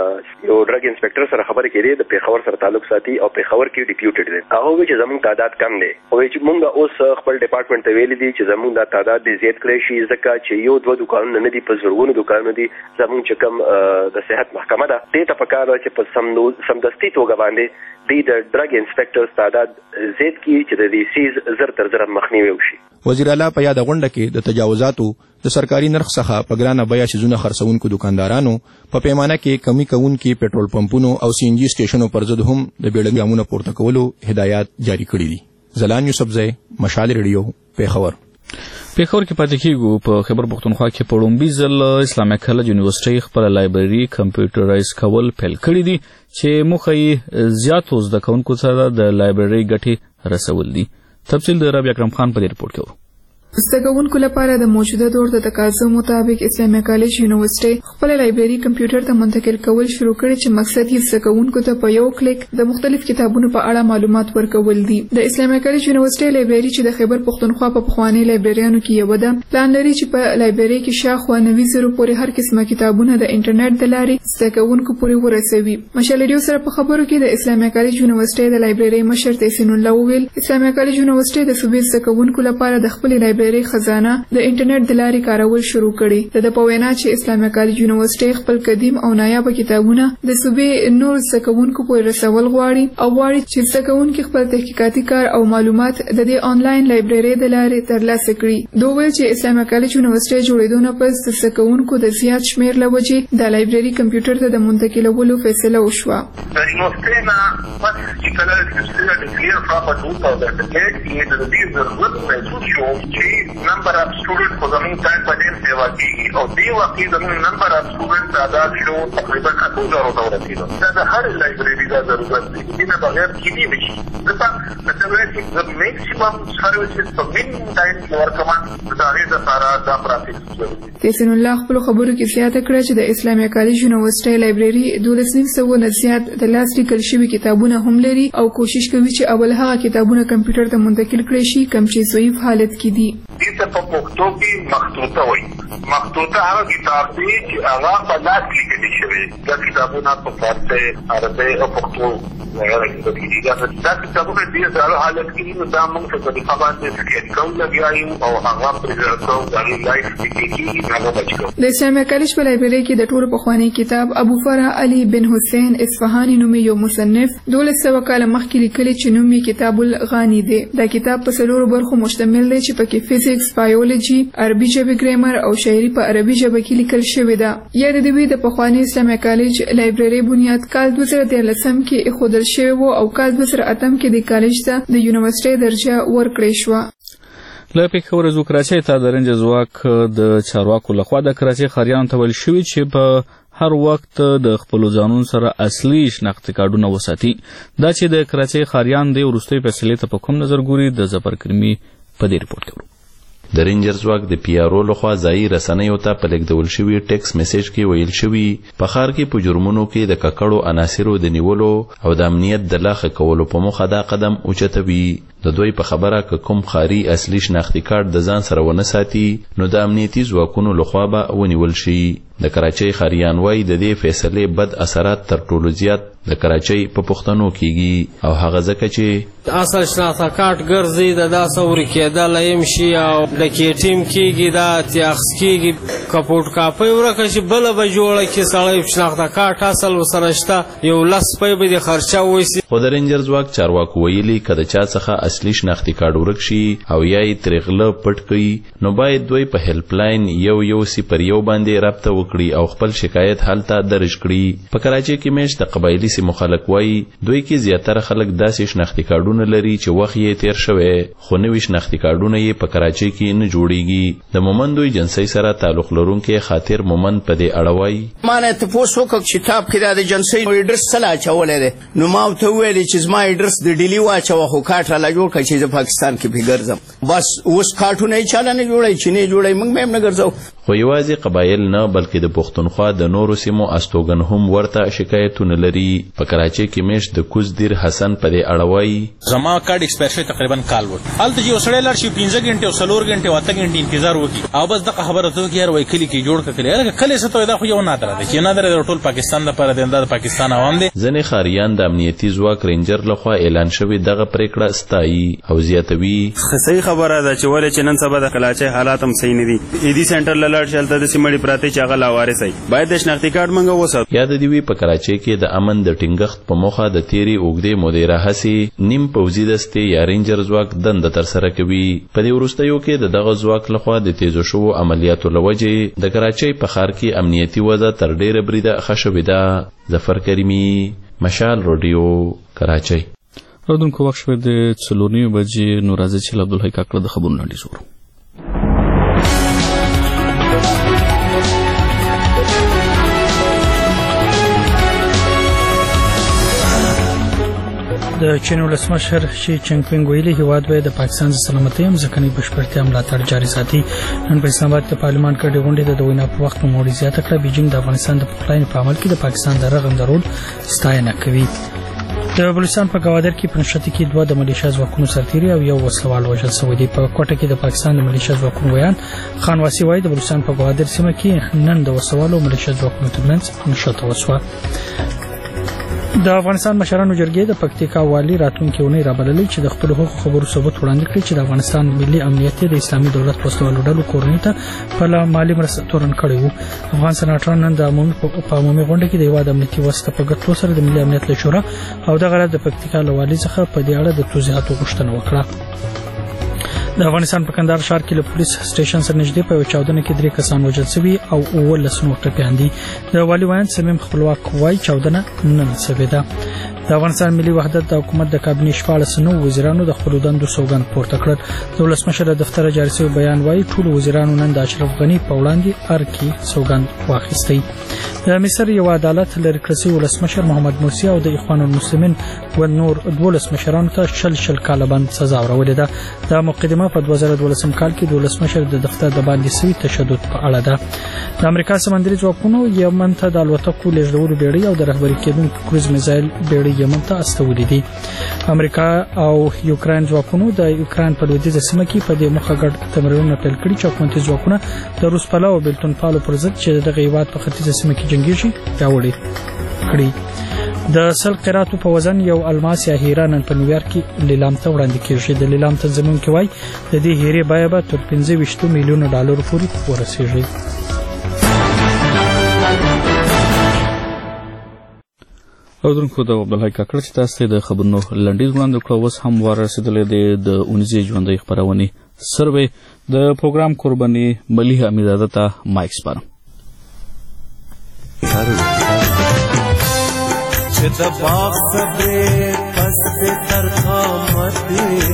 Speaker 18: یو ډرګ انسپکټر سره خبرې کړې د پیښور سره تعلق ساتي او پیښور کې ډیپیوټډ دی. هغه وی چې زموږ تعداد کم دی او چې موږ اوس خپل ډپارټمنټ ته ویلي دي چې زموږ د تعداد د زیات کړی شي ځکه چې یو دوه دکانونه نه دي په زرګونو دکانونه دي. زموږ چې کوم د صحت محکمه ده دې ته پکاره چې په سمدستي توګه باندې د ډرګ انسپکټرز تعداد زیات کی چې د دې سیز زر تر زر مخنیوي وشي.
Speaker 16: وزیر اعلی په یاد غونډه کې د تجاوزاتو د سرکاري نرخ څخه په ګرانه بیه شیزونه خرڅونکو دکاندارانو په پیمانه کې کمی کوونکي پېټرول پمپونو او سی ان جی سټیشنو پر ضد هم د بیړني ګامونو پورته کولو هدایات جاری کړي دي. زلان یوسفزی، مشال ریډیو، پیښور.
Speaker 1: پیښور کې پاتې کېږو. په خیبر پښتونخوا کې په لومړي ځل اسلامي کالج یونیورسيټي خپل لایبرري کمپیوټرایز کول پیل کړی دي چې موخه یې زیاتو زده کوونکو سره د لایبرري ګټې رسول دي. تفصیل د ربیع اکرم خان په دې رپورټ کې ورو.
Speaker 19: زده کوونکو لپاره د موجوده دور د تقاضا مطابق اسلامي کالج یونیورسيټي خپل لایبرري کمپیوټر ته منتقل کول شروع کړي چې مقصد یې زده کوونکو ته په یو کلیک د مختلف کتابونو په اړه معلومات ورکول دي. د اسلامي کالج یونیورسيټي لایبرري چې د خیبر پښتونخوا په پخواني لایبرریانو کې یو ده پلان لري چې په لایبرري کې شاوخوا نوي زره پورې هر قسمه کتابونه د انټرنیټ د لارې زده کوونکو پورې ورسوي. مشال ریډیو سره په خبرو کې د اسلامي کالج یونیورسيټي د لایبرري مشر تحسین الله وویل اسلامي کالج یونیورسيټي د صوبې زده کوونکو لپاره د خپل لایبرري خزانه د انټرنیټ د لارې کارول شروع کړي. د په وینا چې اسلامي کالج یونیورسيټي خپل قدیم او نایاب کتابونه د صوبې نور زده کوونکو پورې رسول غواړي او غواړي چې زده کوونکي خپل تحقیقاتي کار او معلومات د دې آنلاین لایبرري د لارې ترلاسه کړي. دوی ویل چې اسلامي کالج یونیورسيټي جوړېدو نه پس د زده کوونکو د زیات شمیر له وجې د لایبرري کمپیوټر ته د منتقلولو فیصله وشوه.
Speaker 6: د یونیورسيټي نه پس چې کله د یونیورسيټي ډیکلیئر شو په دوه هزار اته کې د دې ضرورت محسوس شو چې نمبر اف سټوډنټ په زمين ټایم په ډېر سیوا کېږي او دې وخت کې زموږ نمبر اف سټوډنټ تعداد شو تقریبا اته زره ته ورسېدو. دا د هر لایبرري دا ضرورت دی. دې نه بغیر کېدی نشي. ځکه د ټولنې د میکسیمم سروسز په مینیمم ټایم کې ورکوم دا هغې دپاره دا پراسس.
Speaker 19: تحسین الله خپلو خبرو کې زیاته کړه چې د اسلامي کالج یونیورسيټي لایبرري دولس نیم سوه نه زیات د لاس لیکل شوي کتابونه هم لري او کوشش کوي چې اول هغه کتابونه کمپیوټر ته منتقل کړي شي کوم چې ضعیف حالت کې دي.
Speaker 6: دې ته په پښتو کې مخطوطه وایي. مخطوطه هغه کتاب دی چې هغه په لاس لیکل شوی. دا کتابونه په فارسي، عربي او پښتو وغیرہ کې دي. دا کتابونه ډېر زړه حالت کې نو دا موږ په دې باندې سکین کوو لګیا یو او هغه پرېږدو کوو دا لایف کې هغه بچو.
Speaker 19: د اسلامي کالج په لایبرري کې د ټولو پخوانی کتاب ابو فرح علي بن حسین اصفهاني نومي یو مصنف دولس سوه کاله مخکې لیکلی چې نوم یې کتاب الغاني دی. دا کتاب په څلورو برخو مشتمل دی چې پکې فزیکس، بایولوژي، عربي ژبې ګرامر او شاعري په عربي ژبه کې لیکل شوې ده. یا د دوی د پخواني اسلامي کالج لایبرري بنیاد کال دوه زره دیارلسم کې ایښودل شوی و او کال دوه زره اتم کې د کالج ته د یونیورسيټي درجه ورکړې شوه.
Speaker 1: له پیښور ځو کراچۍ ته د رنج ځواک د چارواکو لخوا د کراچۍ ښاریانو ته ویل شوي چې په هر وخت د خپلو ځانونو سره اصلي شناختي کارډونه وساتي. دا چې د کراچۍ ښاریان د وروستۍ فیصلې ته په کوم نظر ګوري د ظفر کرمي په دې رپورټ کې ورو.
Speaker 20: د رینجر ځواک د پی آر او لخوا ځایي رسنیو ته په لیږدول شوي ټیکس میسج کې ویل شوي په ښار کې په جرمونو کې د ککړو عناصرو د نیولو او د امنیت د لا ښه کولو په موخه دا قدم اوچتوي. د دوی په خبره که کوم ښاري اصلي شناختي کارت د ځان سره ونه ساتي نو د امنیتي ځواکونو لخوا به ونیول شي. د کراچۍ ښاریان وایي د دې فیصلې بد اثرات تر ټولو زیات د کراچۍ په پښتنو کېږي او هغه ځکه چې
Speaker 21: اصل شناخته کارت ګرځي د داسې ورې کېدلی هم شي او د کېټیم کېږي دا تیاخس کېږي که پوټ کاپۍ ورکه چې بله به جوړه کړي سړی شناخته کارت اصل ورسره شته یو لس سپی به د خرچه وویسي.
Speaker 20: خو د رینجر ځواک چارواکو ویلي که د چا څخه اصلي شناختي کارت ورک شي او یا یې ترې غله پټ کړي نو باید دوی په هیلپ لاین یو یو صفر یو باندې رابطه وکړي او خپل شکایت هلته درج کړي. په کراچۍ کې میشت د قبایلي سیمو خلک وایي دوی کې زیاتره خلک داسې شناختي کارډونه لري چې وخت یې تیر شوی خو نوي شناختي کارډونه یې په کراچۍ کې نه جوړیږي. د مومند ایجنسۍ سره تعلق لرونکي خاطر مومند په دې اړه وایي
Speaker 22: ما نه تپوس وکړ چې کتاب کې د ایجنسۍ ایډرس څه لا اچولی دی نو ما ورته وویلې چې زما ایډرس د ډیلي واچوه خو کارټ راله جوړ کړه چې زه پاکستان کې پې ګرځم. بس اوس کارټونه یې چاله نه جوړوي چې نه یې جوړوي موږ به هم نه ګرځو.
Speaker 20: خو یوازې قبایل نه بلکې د پښتونخوا د نورو سیمو استوګن هم ورته شکایتونه لري. په کراچۍ کې میشت د کوزدیر حسن په دې اړه وایي
Speaker 4: زما کارت ایکسپایر شوی تقریبا کال وړ هلته چې یو سړی لاړ شي پنځه غنټې او څلور غنټې او اته غنټې انتظار وکړي او بس دغه خبره ته یار وای کلی کې جوړ کړي هغه کلی څه ته دا خو یو نادر دی چې نادر د ټول پاکستان لپاره د انداز پاکستان عوام دي.
Speaker 20: ځنې خاریان د امنیتي ځواک رینجر لخوا اعلان شوی دغه پریکړه ستایي او زیاتوي
Speaker 5: صحیح خبره ده چې ولې چې نن سبا د کلاچۍ حالات هم صحیح نه دي. ایدي سنټر لاړ شي هلته د سیمړي پراته چې هغه لاوارث وي باید د شناختی کارت منګه وساتو.
Speaker 20: یاد دی وی په کراچۍ کې د امن د ټینګښت په موخه د تیری اوګدې مودې راهسي نیم پوځي دستې یا رینجر ځواک دنده ترسره کوي. په دې وروستیو کې د دغه ځواک لخوا د تیزو شوو عملیاتو لوجې د کراچۍ په ښار کې امنیتي وضع تر ډیره بریده ښه شوې ده. ظفر کریمي، مشال رادیو، کراچۍ.
Speaker 1: رادونکو وخت شوی د څلور نیمې بجې نو راځي چې عبدالحی کاکړه د خبرونو لنډیز ورو.
Speaker 2: د چین ولسمشر شي جینګ پینګ ویلي هیواد به د پاکستان د سلامتۍ هم ځکه نه بشپړتیا ملاتړ جاري ساتي. نن په اسلام آباد کې پارلمان کې د غونډې د وینا په وخت نوموړي زیاته کړه بیجینګ د افغانستان د پخلاینې په عمل کې د پاکستان د رغند رول ستاینه کوي. د بلوچستان په گوادر کې په نشته کې دوه د ملیشیا ځواکونو سرتیري او یو وسلوال وژل شوی دی. په کوټه کې د پاکستان د ملیشیا ځواکونو ویان خان واسی وایي د بلوچستان په گوادر سیمه کې نن د وسلوال او ملیشیا ځواکونو ترمنځ نښته وشوه. د افغانستان مشرانو جرګې د پکتیکا والي راتلونکي اونۍ رابللې چې د خپل حقوقو خبرو ثبوت وړاندې کړي چې د افغانستان ملي امنیت د اسلامي دولت وسلوالو ډلو کورنۍ ته په مالي مرسته تورن کړی وو. افغان سناتوران نن د عمومي په عمومي غونډه کې د هیواد امنیتي وسته په ګټلو سره د ملي امنیت له شورا او دغه د پکتیکا له والي څخه په دې اړه د توضیحاتو غوښتنه وکړه. د افغانستان په کندهار ښار کې له پولیس سټیشن سره نږدې په یو چاودنه کې درې کسان وژل شوي او اوولس نور ټپیان دي. د والي ویاند صمیم خپلواک وایي چاودنه نن شوې ده. د افغانستان ملي وحدت د حکومت د کابینې شپاړس نو وزیرانو د خپلو دندو سوګند پورته کړل. د ولسمشر د دفتر جاري شوی بیان وایي ټول وزیرانو نن د اشرف غني په وړاندې ارکي سوګند واخیستی. د مصر یو عدالت لري کړی ولسمشر محمد مرسی او د اخوان المسلمین و نور دولس مشرانو ته شل شل کاله بند سزا ورولې ده. د مقدمه په دوه زره دولسم کال کې د ولسمشر د دفتر د باندې سوي تشدد په اړه ده. د امریکا سمندري ځواکونو یمن ته د الوتکو لیږدولو بیړۍ او د رهبري کېدونکو کروز میزایل بیړۍ یمن ته استولې دي. امریکا او یوکرين ځواکونو د یوکرين په لویدیځه سیمه کې په دې موخه ګډ تمرینونه پیل کړي چې حکومتي ځواکونه د روس پلاو او بلتون پالو پر ضد چې دغه هیواد په ختیځه سیمه کې جنگیږي پیاوړي کړي. د سل قراتو په وزن یو الماس یا هیره نن په نیویارک کې لیلام ته وړاندې کیږي. د لیلام تنظیمونکو وایي د دې هیرې بیه به تر پنځه ویشت میلیونه ډالر پورې ورسیږي.
Speaker 1: او درنکو د عبدالحی کاکړه چې تاسو د خبرونو لنډیز وړاندې کړو اوس هم وار رسیدلې دی د اونیزې ژوندۍ خپرونې سروې د پروګرام قرباني ملیحه امیرزاده ته مایک سپارم.
Speaker 23: چې د باغ صبرې پس تر قامت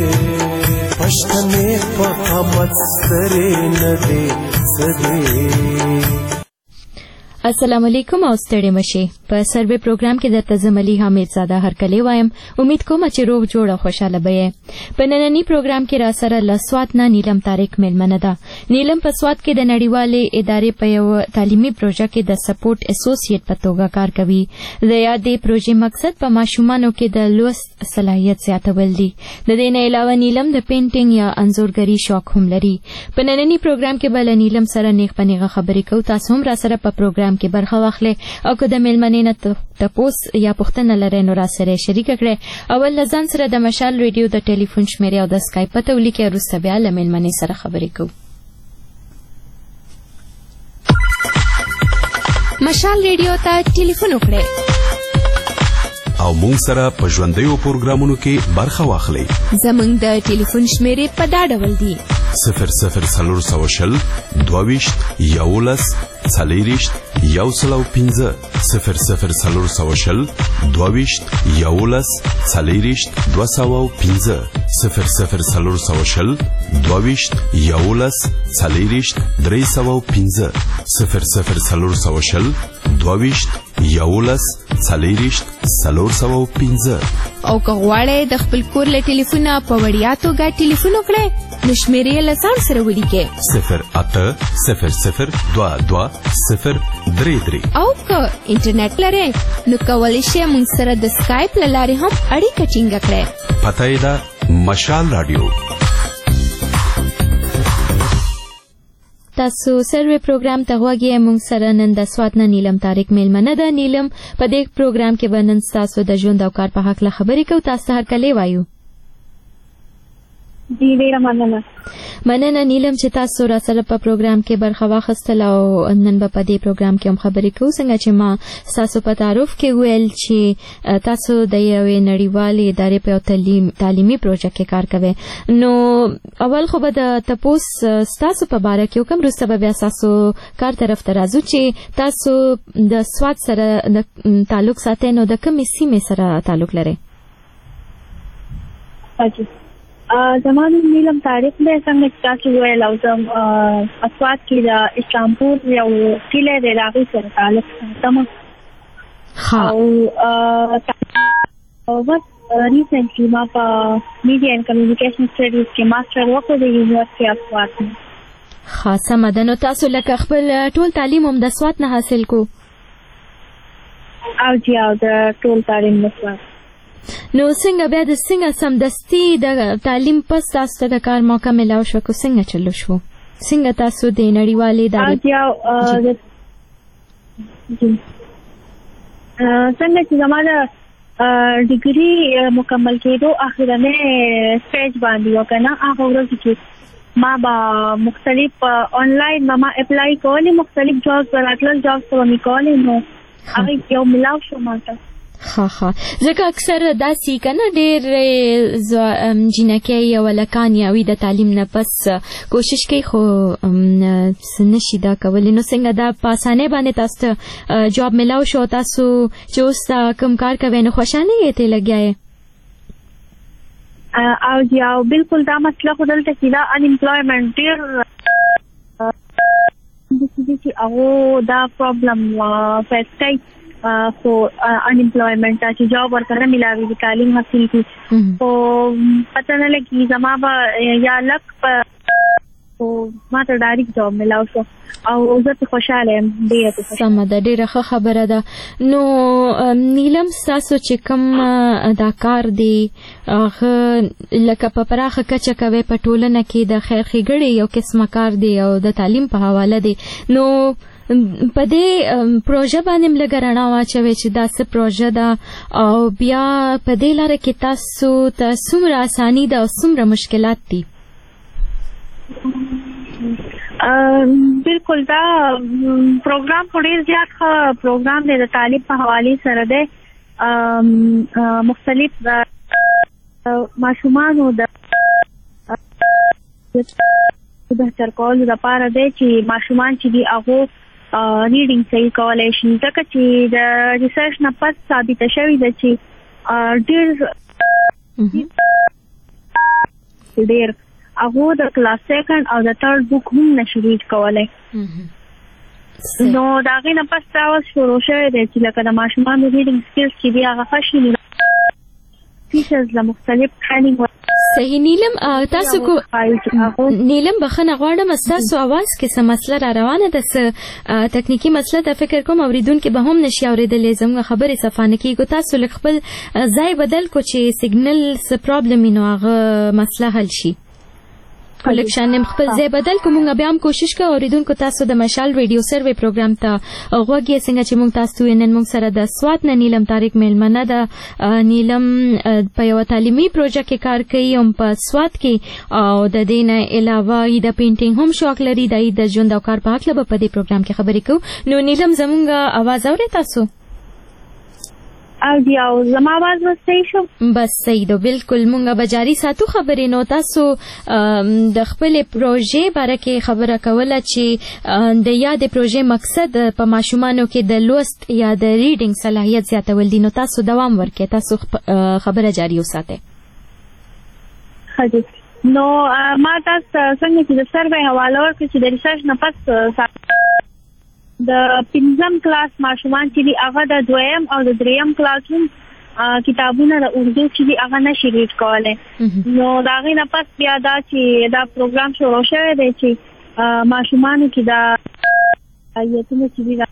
Speaker 23: پښتنې په قامت سترې نه دي سدي.
Speaker 24: السلام علیکم او ستړي مشي. په سروې پروګرام کې درته زملي حمید زاده هر کله وایم. امید کوم چې روغ جوړ او خوشاله به. په نننی پروګرام کې را سره لسوات نه نیلم طارق ملمنه ده. نیلم په سوات کې د نړیوالې ادارې په یو تعلیمي پروژه کې د سپورټ اسوسییټ په توګه کار کوي. د یادې پروژې مقصد په ماشومانو کې د لوست صلاحیت زیاتول دي. د دې نه علاوه نیلم د پینټینګ یا انځورګري شوق هم لري. په نننی پروګرام کې بل نیلم سره نیغ پنیغه خبرې کوو. تاسو هم را سره په پروګرام کې برخه واخلئ او که د ملمنې نه تپوس یا پوښتنه لرئ نو را سره شریکه کړئ. اول له ځان سره د مشال ریډیو د ټلیفون شمیرې او د اسکایپ پته ولیکئ. وروسته بیا له ملمنې سره خبرې کوو. مشال ریډیو ته ټلیفون وکړئ
Speaker 25: او مونږ سره په ژوندیو پروګرامونو کې برخه واخلئ.
Speaker 24: زمونږ د ټلیفون شمیرې په دا ډول دي:
Speaker 25: صفر صفر څلور سوه شل دوه ویشت یولس څلېرویشت یو سل او پنځه صفر صفر څلور سوه شل دوه ویشت یولس څلېرویشت دوه سوه او پنځه صفر صفر څلور سوه شل دوه ویشت یولس څلېرویشت درې سوه او پنځه صفر صفر څلور سوه شل دوه ویشت یولس څلېرویشت څلور سوه پنځه.
Speaker 3: او که غواړئ د خپل کور له ټلیفونه په وړیا توګه ټلیفون وکړئ نو شمېرې له ځان سره ولیکئ
Speaker 25: صفر اته صفر صفر دوه دوه صفر درې درې.
Speaker 3: او که انټرنیټ لرئ نو کولی شئ موږ سره د سکایپ له لارې هم اړیکه ټینګه کړئ.
Speaker 25: پته یې ده مشال راډیو.
Speaker 24: تاسو سروي پروګرام ته غوږی موږ سره نن د سوات نه نیلم طارق میلمنه ده. نیلم په دې پروګرام کې به نن تاسو د ژوند او کار په حق له خبرې کوو. تاسو هر کله وایو
Speaker 7: جی ډیره مننه
Speaker 24: مننه نیلم چې تاسو را سره په پروګرام کې برخه واخیستل او نن به په دې پروګرام کې هم خبرې کوو. څنګه چې ما تاسو په تعارف کې ویل چې تاسو د یوې نړیوالې ادارې په تعلیم تعلیمي پروژه کې کار کوئ نو اول خو به د تپوس تاسو په باره کې کوم وروسته به بیا تاسو کار طرف ته راځو چې تاسو د سوات سره د تعلق ساتئ نو د کومې سیمې سره تعلق لرئ؟
Speaker 7: اچھا زمان نیلم طارق دی. څنګه چې تاسو ویل او زه سوات کې د اسلامپور یو کلی دی د هغې سره تعلق ساتم او بس ریسنټلي ما په میډیا اینډ کمیونیکیشن سټډیز کې ماسټر وکړو د یونیورسټي اف سوات نه.
Speaker 24: ښه سمه ده. نو تاسو لکه خپل ټول تعلیم هم د سوات نه حاصل کو؟
Speaker 7: او جی او د ټول تعلیم د سوات.
Speaker 24: نو څنګه بیا د څنګه سمدستي د تعلیم پس تاسو ته د کار موقع ملاو شو کو څنګه چلو شو؟ څنګه تاسو د نړیوالې ادارې
Speaker 7: څنګه چې زما د ډیګري مکمل کېدو اخرنه سټیج باندې وکنه هغه ورځ چې ما با مختلف آنلاین ما اپلای کولې مختلف جابز وراتل جابز ته مې کولې نو هغه یو ملاو شو ماته.
Speaker 24: ها ها ځکه اکثر داسې کنه ډېر جنکۍ او لکان یاوي د تعلیم نه پس کوشش کوي خو نشي دا کولی. نو څنګه دا په اسانۍ باندې تاسو ته جاب ملاو شو تاسو چې اوس کوم کار کوئ نو خوشحاله یې ته لګیا یې؟
Speaker 7: او یا بالکل دا مسله خو دلته چې دا انیمپلایمنټ ډېر چې هغه دا پرابلم فیس کوي خو انیمپلایمنٹ چې جاب ورته ملاوي د تعلیم حاصل کی خو پته نه لګي زما به یا لک او ما ته ډایرکټ جاب ملاو شو او زه ته خوشاله یم. ډیره
Speaker 24: سمه ده ډیره ښه خبره ده. نو نیلم تاسو چې کوم دا کار دی هغه لکه په پراخه کچه کوي په ټولنه کې د خیر ښېګړې یو قسمه کار دی او د تعلیم په حواله دی نو په دې پروژه باندې لږ رڼا واچوي چې دا څه پروژه ده او بیا په دې لاره کې تاسو ته څومره اساني ده او څومره مشکلات دي؟
Speaker 7: بالکل دا پروګرام خو ډېر زیات ښه پروګرام دی د تعلیم په حوالې سره دی. مختلف ماشومانو د بهتر کولو لپاره دی چې ماشومان چې دي هغه ریډینګ صحیح کولی شي ځکه چې د ریسرچ نه پس ثابته شوې ده چې ډېر ډېر هغه د کلاس سیکنډ او د تھرډ بک هم نشي ریډ کولی نو د هغې نه پس دا اوس شروع شوی دی چې لکه د ماشومانو ریډینګ سکلز چې دي هغه ښه شي ټیچرز له مختلف ټریننګ
Speaker 24: صحیح. نیلم تاسو کو نیلم بخنه غواړم تاسو आवाज کې څه مسله را روانه ده څه تکنیکی مسله ده فکر کوم اوریدونکو به هم نشي اوریدلې زموږ خبرې صفانه کیږي تاسو لږ خپل ځای بدل کو چې سیګنل څه پرابلم نو هغه مسله حل شي. کلیکشن خپل ځای بدل کوم بیا هم کوشش کوو اوریدونکو تاسو د مشال ریډیو سروي پروګرام ته غوږی څنګه چې موږ تاسو نن موږ سره د سوات نه نیلم طارق میلمنه ده. نیلم په یو تعلیمي پروژه کې کار کوي هم په سوات کې او د دې نه علاوه د پینټینګ هم شوق لري د ژوند او کار په حق له په دې پروګرام کې خبرې کوو. نو نیلم زموږ आवाज اورئ تاسو؟
Speaker 7: او دی او زما आवाज وسې شو
Speaker 24: بس صحیح ده بالکل مونږ به جاری ساتو خبرې نو تاسو د خپل پروژې باره کې خبره کوله چې د یاد پروژې مقصد په ماشومانو کې د لوست یا د ریډینګ صلاحیت زیاتول دي نو تاسو دوام ورکړئ تاسو خبره جاری وساتئ.
Speaker 7: نو ما تاسو څنګه چې د سروې حواله ورکړه چې د ریسرچ نه پس د پنځم کلاس ماشومان چې دي هغه د دویم او د دریم کلاس هم کتابونه د اردو چې دي هغه نشي ریډ کولی. نو د هغې نه پس بیا دا چې دا پروګرام شروع شوی دی چې ماشومانو کې دا ایتونه چې دي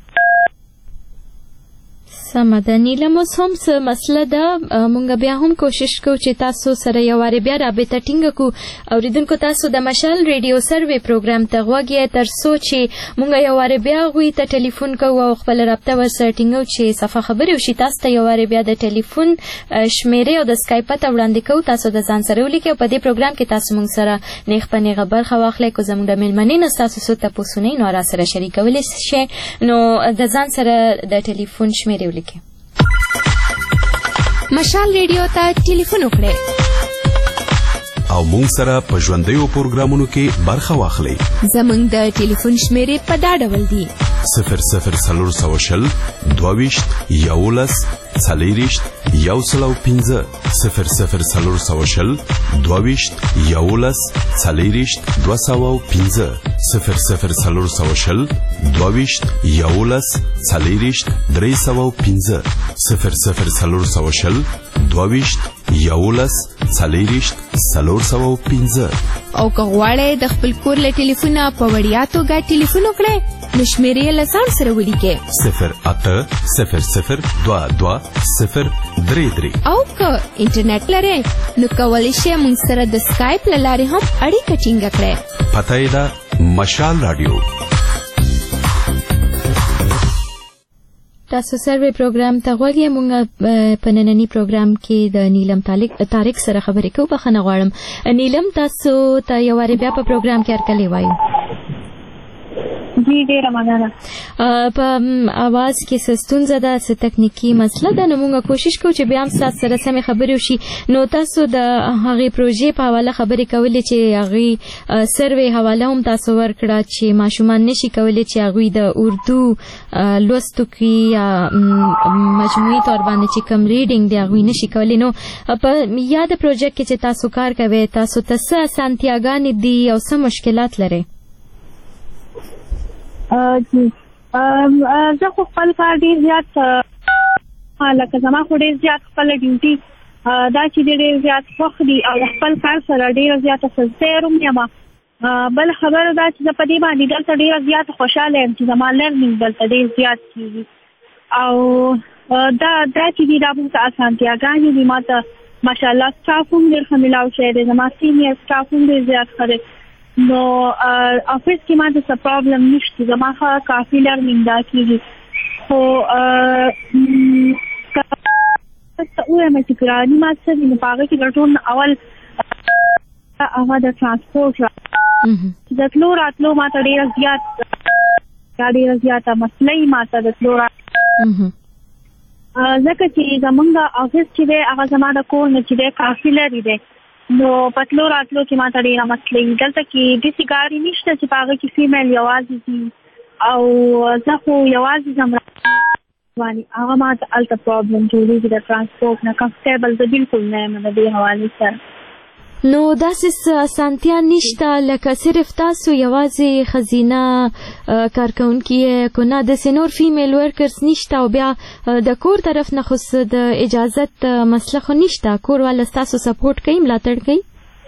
Speaker 24: سمه ده. نیلم اوس هم څه مسله ده، مونږ بیا هم کوشش کوو چې تاسو سره یو وارې بیا رابطه ټینګه کړو. اوریدونکو تاسو د مشال ریډیو سروې پروګرام ته غوږ یې تر څو چې مونږ یو وارې بیا هغوی ته ټلیفون کوو او خپله رابطه ورسره ټینګو چې صفه خبرې وشي. تاسو ته یو وارې بیا د ټلیفون شمیرې او د سکایپ پته وړاندې کوو، تاسو د ځان سره ولیکئ او په دې پروګرام کې تاسو مونږ سره نیغ په نیغه برخه واخلئ. که زموږ د میلمنې نه ستاسو څه تپوسونه وي نو راسره شریکولی شئ، نو د ځان سره د ټلیفون شمیرې ولیکئ.
Speaker 3: مشال ریډیو ته ټلیفون وکړئ
Speaker 25: او مونږ سره په ژوندیو پروګرامونو کې برخه واخلئ.
Speaker 3: زموږ د ټلیفون شمیرې په دا ډول دي:
Speaker 25: صفر صفر څلور سوه شل دوهویشت یولس څلېرویشت یو سل او پنځه صفر صفر څلور سوه شل دوهویشت یولس څلېرویشت دوه سوه او پنځه صفر صفر څلور سوه شل دوهویشت یولس څلېرویشت درې سوه او پنځه صفر صفر څلور سوه شل دوهویشت یولس څلېرویشت څلور سوه او پنځه.
Speaker 3: او که غواړئ د خپل کور له ټلیفونه په وړیا توګه ټلیفون وکړئ نو شمیرې یې له ځان سره ولیکئ:
Speaker 25: صفر اته صفر صفر دوه دوه صفر درې درې.
Speaker 3: او که انټرنیټ لرئ نو کولی شئ موږ سره د سکایپ له لارې هم اړیکه ټینګه کړئ.
Speaker 25: پته یې ده مشال راډیو.
Speaker 24: تاسو سروې پروګرام ته غوږ یې. مونږ په ننني پروګرام کې د نیلم طارق سره خبرې کوو. بخښنه غواړم نیلم، تاسو ته یو وارې بیا په پروګرام کې هرکلی وایو.
Speaker 7: جی ډیره مننه.
Speaker 24: په اواز کې څه ستونزه ده، څه تکنیکي مسله ده، نو موږ کوشش کوو چې بیا هم ستاسو سره سمې خبرې وشي. نو تاسو د هغې پروژې په حواله خبرې کولې چې هغې سروې حواله هم تاسو ورکړه چې ماشومان نشي کولی چې هغوی د اردو لوستو کې یا مجموعي طور باندې چې کوم ریډینګ دی هغوی نشي کولی. نو په یاد پروژه کې چې تاسو کار کوئ تاسو ته څه اسانتیاګانې دي او څه مشکلات لرئ؟
Speaker 7: جی زه خو خپل کار ډېر زیات لکه زما خو ډېر زیات خپله ډیوټي دا چې ډېر زیات خوښ دي او خپل کار سره ډېره زیاته سزدیره هم یم. بل خبره دا چې زه په دې باندې دلته ډېره زیاته خوشحاله یم چې زما لرنینګ دلته ډېر زیات کېږي او دا دا چې دي دا موږ ته اسانتیاګانې دي. ما ته ماشاءالله سټاف هم ډېر ښه میلاو شوی دی، زما سینیر سټاف هم ډېر زیات ښه دی. نو افیس کې ما ته څه پرابلم نشته، زما ښه کافي لرنینګ دا کېږي. خو که ووایم چې ګراني ما څه دي نو په هغه کې د ټول نه اول هغه د ټرانسپورټ چې د تلو راتلو ما ته ډېره زیات دا ډېره زیاته مسله یي ما ته د تلو راتلو، ځکه چې زمونږ افیس چې دی هغه زما د کور نه چې دی کافي لرې دی. نو پتلو راتلو کې ما ته ډېره مسله وي. دلته کې داسې ګاډي نشته چې په هغه کې فیمیل یوازې ځي او زه خو یوازې ځم باندې هغه ما ته هلته پرابلم جوړېږي د ټرانسپورټ نه. کمفرټیبل زه بلکل نه یم د دې حوالې سره.
Speaker 24: نو داسې اسانتیا نشته لکه صرف تاسو یوازې ښځینه کارکوونکي یې که نه داسې نور فیمیل ورکرز نشته او بیا د کور طرف نه خو د اجازت مسله خو نشته؟ کور والا ستاسو سپورټ کوي، ملاتړ کوي؟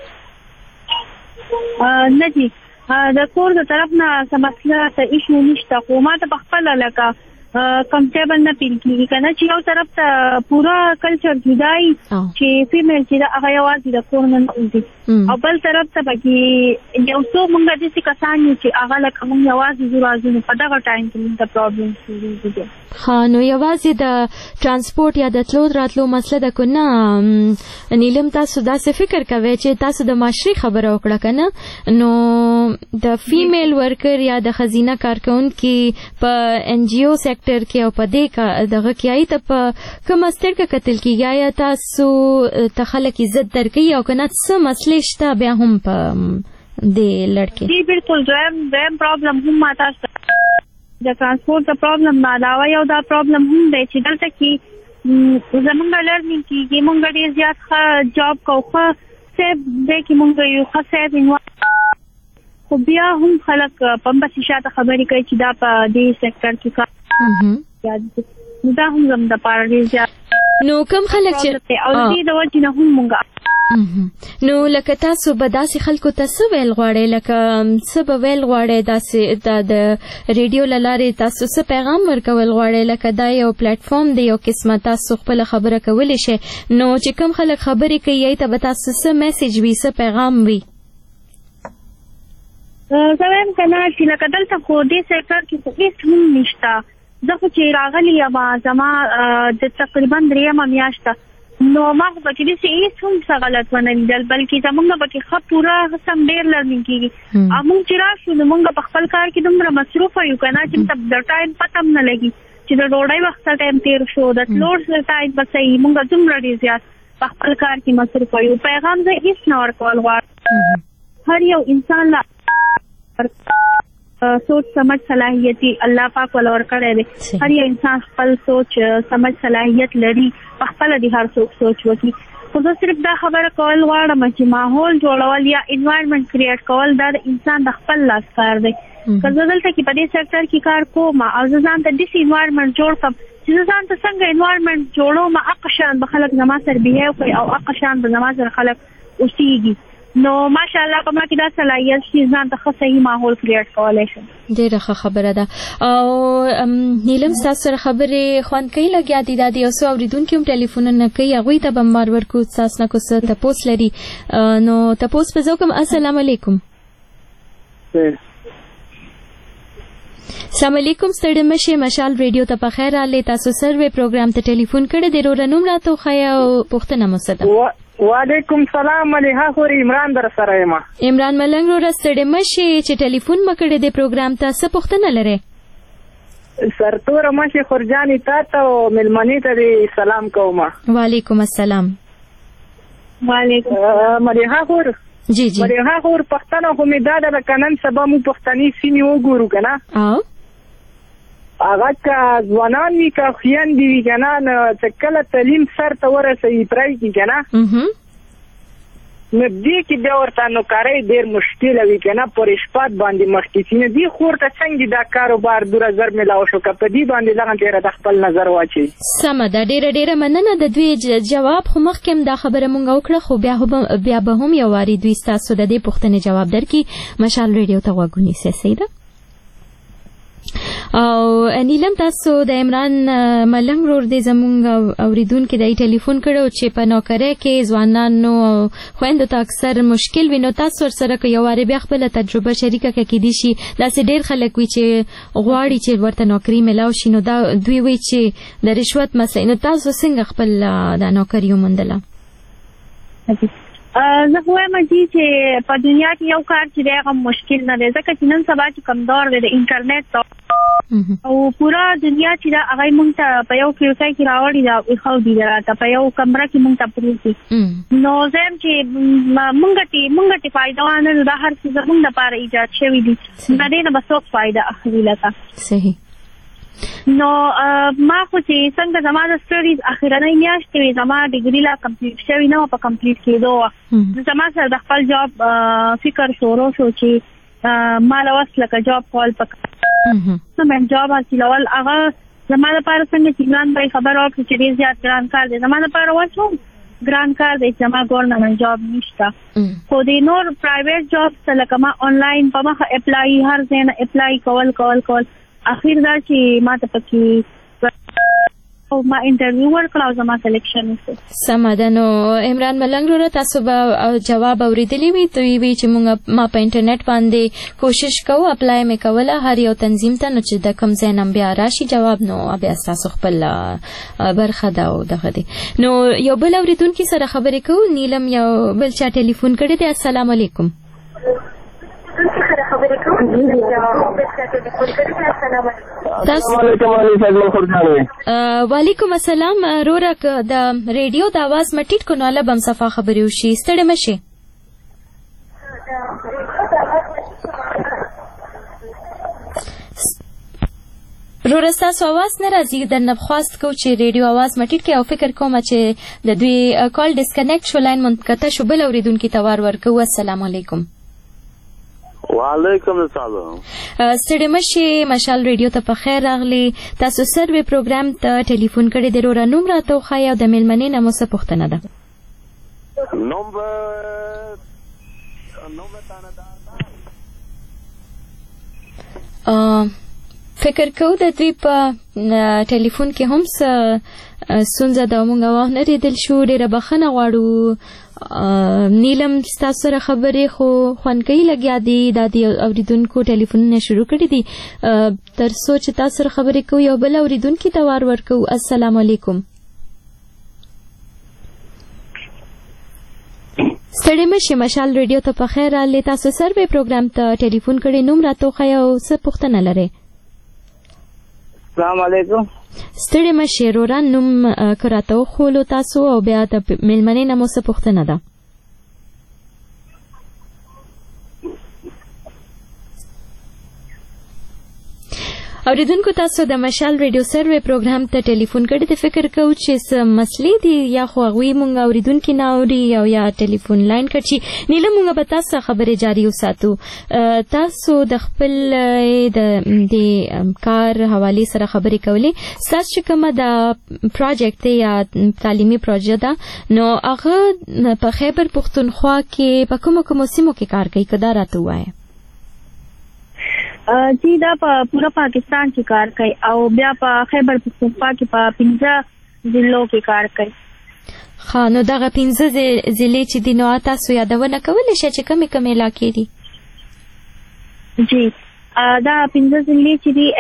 Speaker 7: نه جی د کور د طرف نه څه مسله ته ایشو نشته، خو ما ته پخپله لکه کمفرټیبل نه فیل کېږي که نه چې یو طرف ته پوره کلچر جدا وي چې فیمیل چې ده هغه یوازې د کور نه نه وځي او بل طرف ته پکې یو څو مونږ داسې کسان یو چې هغه لکه مونږ یوازې ځو راځو نو په دغه ټایم کې مونږ ته پرابلم کېږي.
Speaker 24: ها نو یوازې د ټرانسپورټ یا د تلو راتلو مسله ده که نه نیلم تاسو داسې فکر کوئ چې تاسو د معاشري خبره وکړه که نه نو د فیمیل ورکر یا د ښځینه کارکوونکي په ان جی او سیکټر کې او په دې دغه کې آی ته په کومه سترګه کتل کېږي؟ آیا تاسو ته خلک عزت درکوي او که نه څه مسلې شته بیا هم په دې لړ کې؟
Speaker 7: جی بالکل دویم دویم پرابلم هم ما تاسو د ټرانسپورټ د پرابلم نه علاوه یو دا پرابلم هم دی چې دلته کې زمونږ لرنینګ کېږي، مونږ ډېر زیات ښه جاب کوو، ښه سیف دی کې مونږ یو ښه سیفینګ خو بیا هم خلک په بس شاته خبرې کوي چې دا په دې سېکټر کې کار دا هم زم د پاره ډیر زیات
Speaker 24: نو کوم خلک چې
Speaker 7: او دې د وجه نه هم مونږه
Speaker 24: نو لکه تاسو به داسې خلکو ته څه ویل غواړئ لکه څه به ویل غواړئ داسې د ریډیو له لارې تاسو څه پیغام ورکول غواړئ لکه دا یو پلیټفارم دی یو قسمه تاسو خپله خبره کولی شئ نو چې کوم خلک خبرې کوي هغې ته به تاسو څه میسیج وي څه پیغام وي
Speaker 7: زه وایم که نه چې لکه دلته خو دې سیکټر کې خو هېڅ هم نشته زه خو چې راغلی یم زما د تقریبا درېیمه میاشته نو ما خو پکې داسې هېڅ هم څه غلط ونه لیدل بلکې زمونږ نه پکې ښه پوره سم ډېر لرنینګ کېږي او موږ چې راشو نو موږ په خپل کار کې دومره مصروفه یو که نه چې د ټایم پته هم نه لګي چې د ډوډۍ وخته ټایم تېر شو د تلو ټایم به صحیح موږ دومره ډېر زیات په خپل کار کې مصروفه یو پیغام زه هېڅ نه ورکول غواړم هر یو انسان لا سوچ سمجھ صلاحیتي الله پاک ول ورکړی دی هر یو انسان خپل سوچ سمجھ صلاحیت لري په خپله دې هر څوک سوچ وکړي خو زه صرف دا خبره کول غواړم چې ماحول جوړول یا انوایرمنټ کریټ کول دا د انسان د خپل لاس کار دی که زه دلته کې په دې سیکټر کې کار کوم او زه ځان ته داسې انوایرمنټ جوړ کړم چې زه ځان ته څنګه انوایرمنټ جوړوم هغه شان به خلک زما سره بیهیو کوي او هغه شان به زما سره خلک اوسېږي نو ماشاءالله کومه کې دا صلاحیت چې ځان ته ښه صحیح ماحول کریټ کولی شم
Speaker 24: ډېره ښه خبره ده او نیلم ستاسو سره خبرې خوند کوي لګیا دي دا د یو څو اورېدونکي هم ټلیفونونه کوي هغوی ته به مبار ورکړو ستاسو نه که څه تپوس لري نو تپوس به زه وکړم السلام علیکم السلام علیکم ستړي مشې مشال ریډیو ته په خیر راغلی تاسو سروې پروګرام ته ټلیفون کړی دی وروره نوم راته وښایه او پوښتنه مو څه ده
Speaker 9: وعلیکم سلام ملیحه خوري عمران در سره یم
Speaker 24: عمران ملنګ وروره ستړي مشې چې ټلیفون مو کړی دی پروګرام ته څه پوښتنه لرئ
Speaker 9: سرتوره مشې خورجانې تا ته او مېلمنې ته دې سلام کوم
Speaker 24: وعلیکم السلام
Speaker 9: وعلیکم ملیحه خور
Speaker 24: جی جی
Speaker 9: ملیحه خور پښتنه خو مې دا ده لکه نن سبا موږ پښتني سیمې وګورو که نه
Speaker 24: او
Speaker 9: هغه که ځوانان وي که خویندې وي که نه نو چې کله تعلیم سر ته ورسوي پرېږدي که نه نو دې کې بیا ورته نوکرۍ ډېر مشکله وي که نه پر اشپات باندې مخکې شي نو دې خور ته څنګه دا کاروبار دوره زر میلاو شو که په دې باندې دغه تېره د خپل نظر واچوي
Speaker 24: سمه ده ډېره ډېره مننه د دوی جواب خو مخکې هم دا خبره مونږ وکړه خو بیا بیا به هم یو وارې دوی ستاسو د دې پوښتنې جواب درکړي مشال ریډیو ته غوږ ونیسئ صحیح ده او نیلم تاسو د عمران ملنګ ورور دی زموږ اوریدونکي دی ټلیفون کړو چې په نوکرۍ کې ځوانانو او خویندو ته اکثر مشکل وي نو تاسو ورسره که یو وارې بیا خپله تجربه شریکه کړه کیدای شي داسې ډېر خلک وي چې غواړي چې ورته نوکري میلاو شي نو دا دوی وایي چې د رشوت مسئله نو تاسو څنګه خپل دا نوکري وموندله
Speaker 7: زه خو وایم چې په دنیا کې یو کار چې دی هغه مشکل نه دی ځکه چې نن سبا چې کوم دور دی د انټرنیټ او پوره دنیا چې ده هغه موږ ته په یو کړکۍ کې راوړي ده ایښودي ده راته په یو کمره کې موږ ته پروت دي نو زه یم چې موږ ته موږ ته فایده وانه دا هر څه زموږ دپاره ایجاد شوي دي د دې نه به څوک فایده اخلي لکه
Speaker 24: صحیح
Speaker 7: نو ما خو چې څنګه زما د سټډیز اخرنۍ میاشتې وې زما ډګري لا کمپلیټ شوي نه وه په کمپلیټ کېدو وه زما سره د خپل جاب فکر شروع شو چې ما له وس لکه جاب کول پکار سم جاب حاصلول هغه زما لپاره څنګه چې ګران به خبر وکړي چې ډېر زیات ګران کار دی زما لپاره وس هم ګران کار دی چې زما ګورنمنټ جاب نشته خو د نور پرایویټ جاب څه لکه ما آنلاین په مخه اپلای هر ځای نه اپلای کول کول کول اخیر دا چې ما ته پکې ما انټرویو ورکړه او زما سلیکشن وشو
Speaker 24: سمه ده نو عمران ملنګ وروره تاسو به جواب اورېدلی وي دوی وایي چې موږ ما په انټرنیټ باندې کوشش کوو اپلای مې کوله هر یو تنظیم ته نو چې د کوم ځای نه بیا راشي جواب نو بیا ستاسو خپل برخه ده او دغه دی نو یو بل اورېدونکي سره خبرې کوو نیلم یو بل چا ټلیفون کړی دی السلام علیکم وعلیکم السلام روره د ریډیو د आवाज مټیټ کو نو لبم صفه خبرې وشي ستړي مشي روره تاسو आवाज نه راځي د نبخواست کو چې ریډیو आवाज مټیټ کې او فکر کوم چې د دوی کال ډیسکنیکټ شو لاین منقطع شو بل اوریدونکو ته وار ورکو السلام علیکم
Speaker 10: وعلیکم السلام.
Speaker 24: ستړي مشه مشال ریډیو ته په خیر راغلی. تاسو سروې پروګرام ته ټلیفون کړی دی، رورا نوم راته وښایه او د میلمنې نه مو څه پوښتنه ده؟
Speaker 10: نوم
Speaker 24: فکر کوو د دوی په ټلیفون کې هم څه ستونزه ده، موږ وانه ریدل شو، ډېره بخښنه غواړو. نیلم ستاسو سره خبرې خو خوانکۍ لګیا دي، دا د اوریدونکو ټلیفونونه شروع کړي دي. تر څو چې تاسو سره خبرې کوو یو بل اوریدونکي ته وار ورکوو. السلام علیکم. ستړي مشه مشال ریډیو ته په خیر راغلی. تاسو سروې پروګرام ته ټلیفون کړی، نوم راته وښایه او څه پوښتنه لرئ؟
Speaker 9: السلام علیکم.
Speaker 24: ستړي مشه رورا نوم که راته وښولو تاسو او بیا د میلمنې نه مو څه پوښتنه ده؟ اوریدونکو تاسو د مشال ریډیو سروې پروګرام ته ټلیفون کړی د فکر کوو چې څه مسلې دي یا خو هغوی مونږ اوریدونکي نه اوري او یا ټلیفون لاین کړ چې نیله مونږ به تاسو خبرې جاري وساتو. تاسو د خپل د کار حوالې سره خبرې کولې، ستاسو چې کومه د پروجیکټ یا تعلیمي پروژه ده نو هغه په خیبر پښتونخوا کې په کومو کومو سیمو کې کار کوي؟ که دا راته ووایه.
Speaker 7: جی دا په پورا پاکستان کې کار کوي او بیا په خیبر پختونخوا کې په پنځه ضلعو کې کار کوي.
Speaker 24: ښه، نو دغه پنځه ضلعې چې دي نو تاسو یادونه کولی شئ چې کومې کومې علاقې دي؟
Speaker 7: جی دا پنځه ضلعې چې دي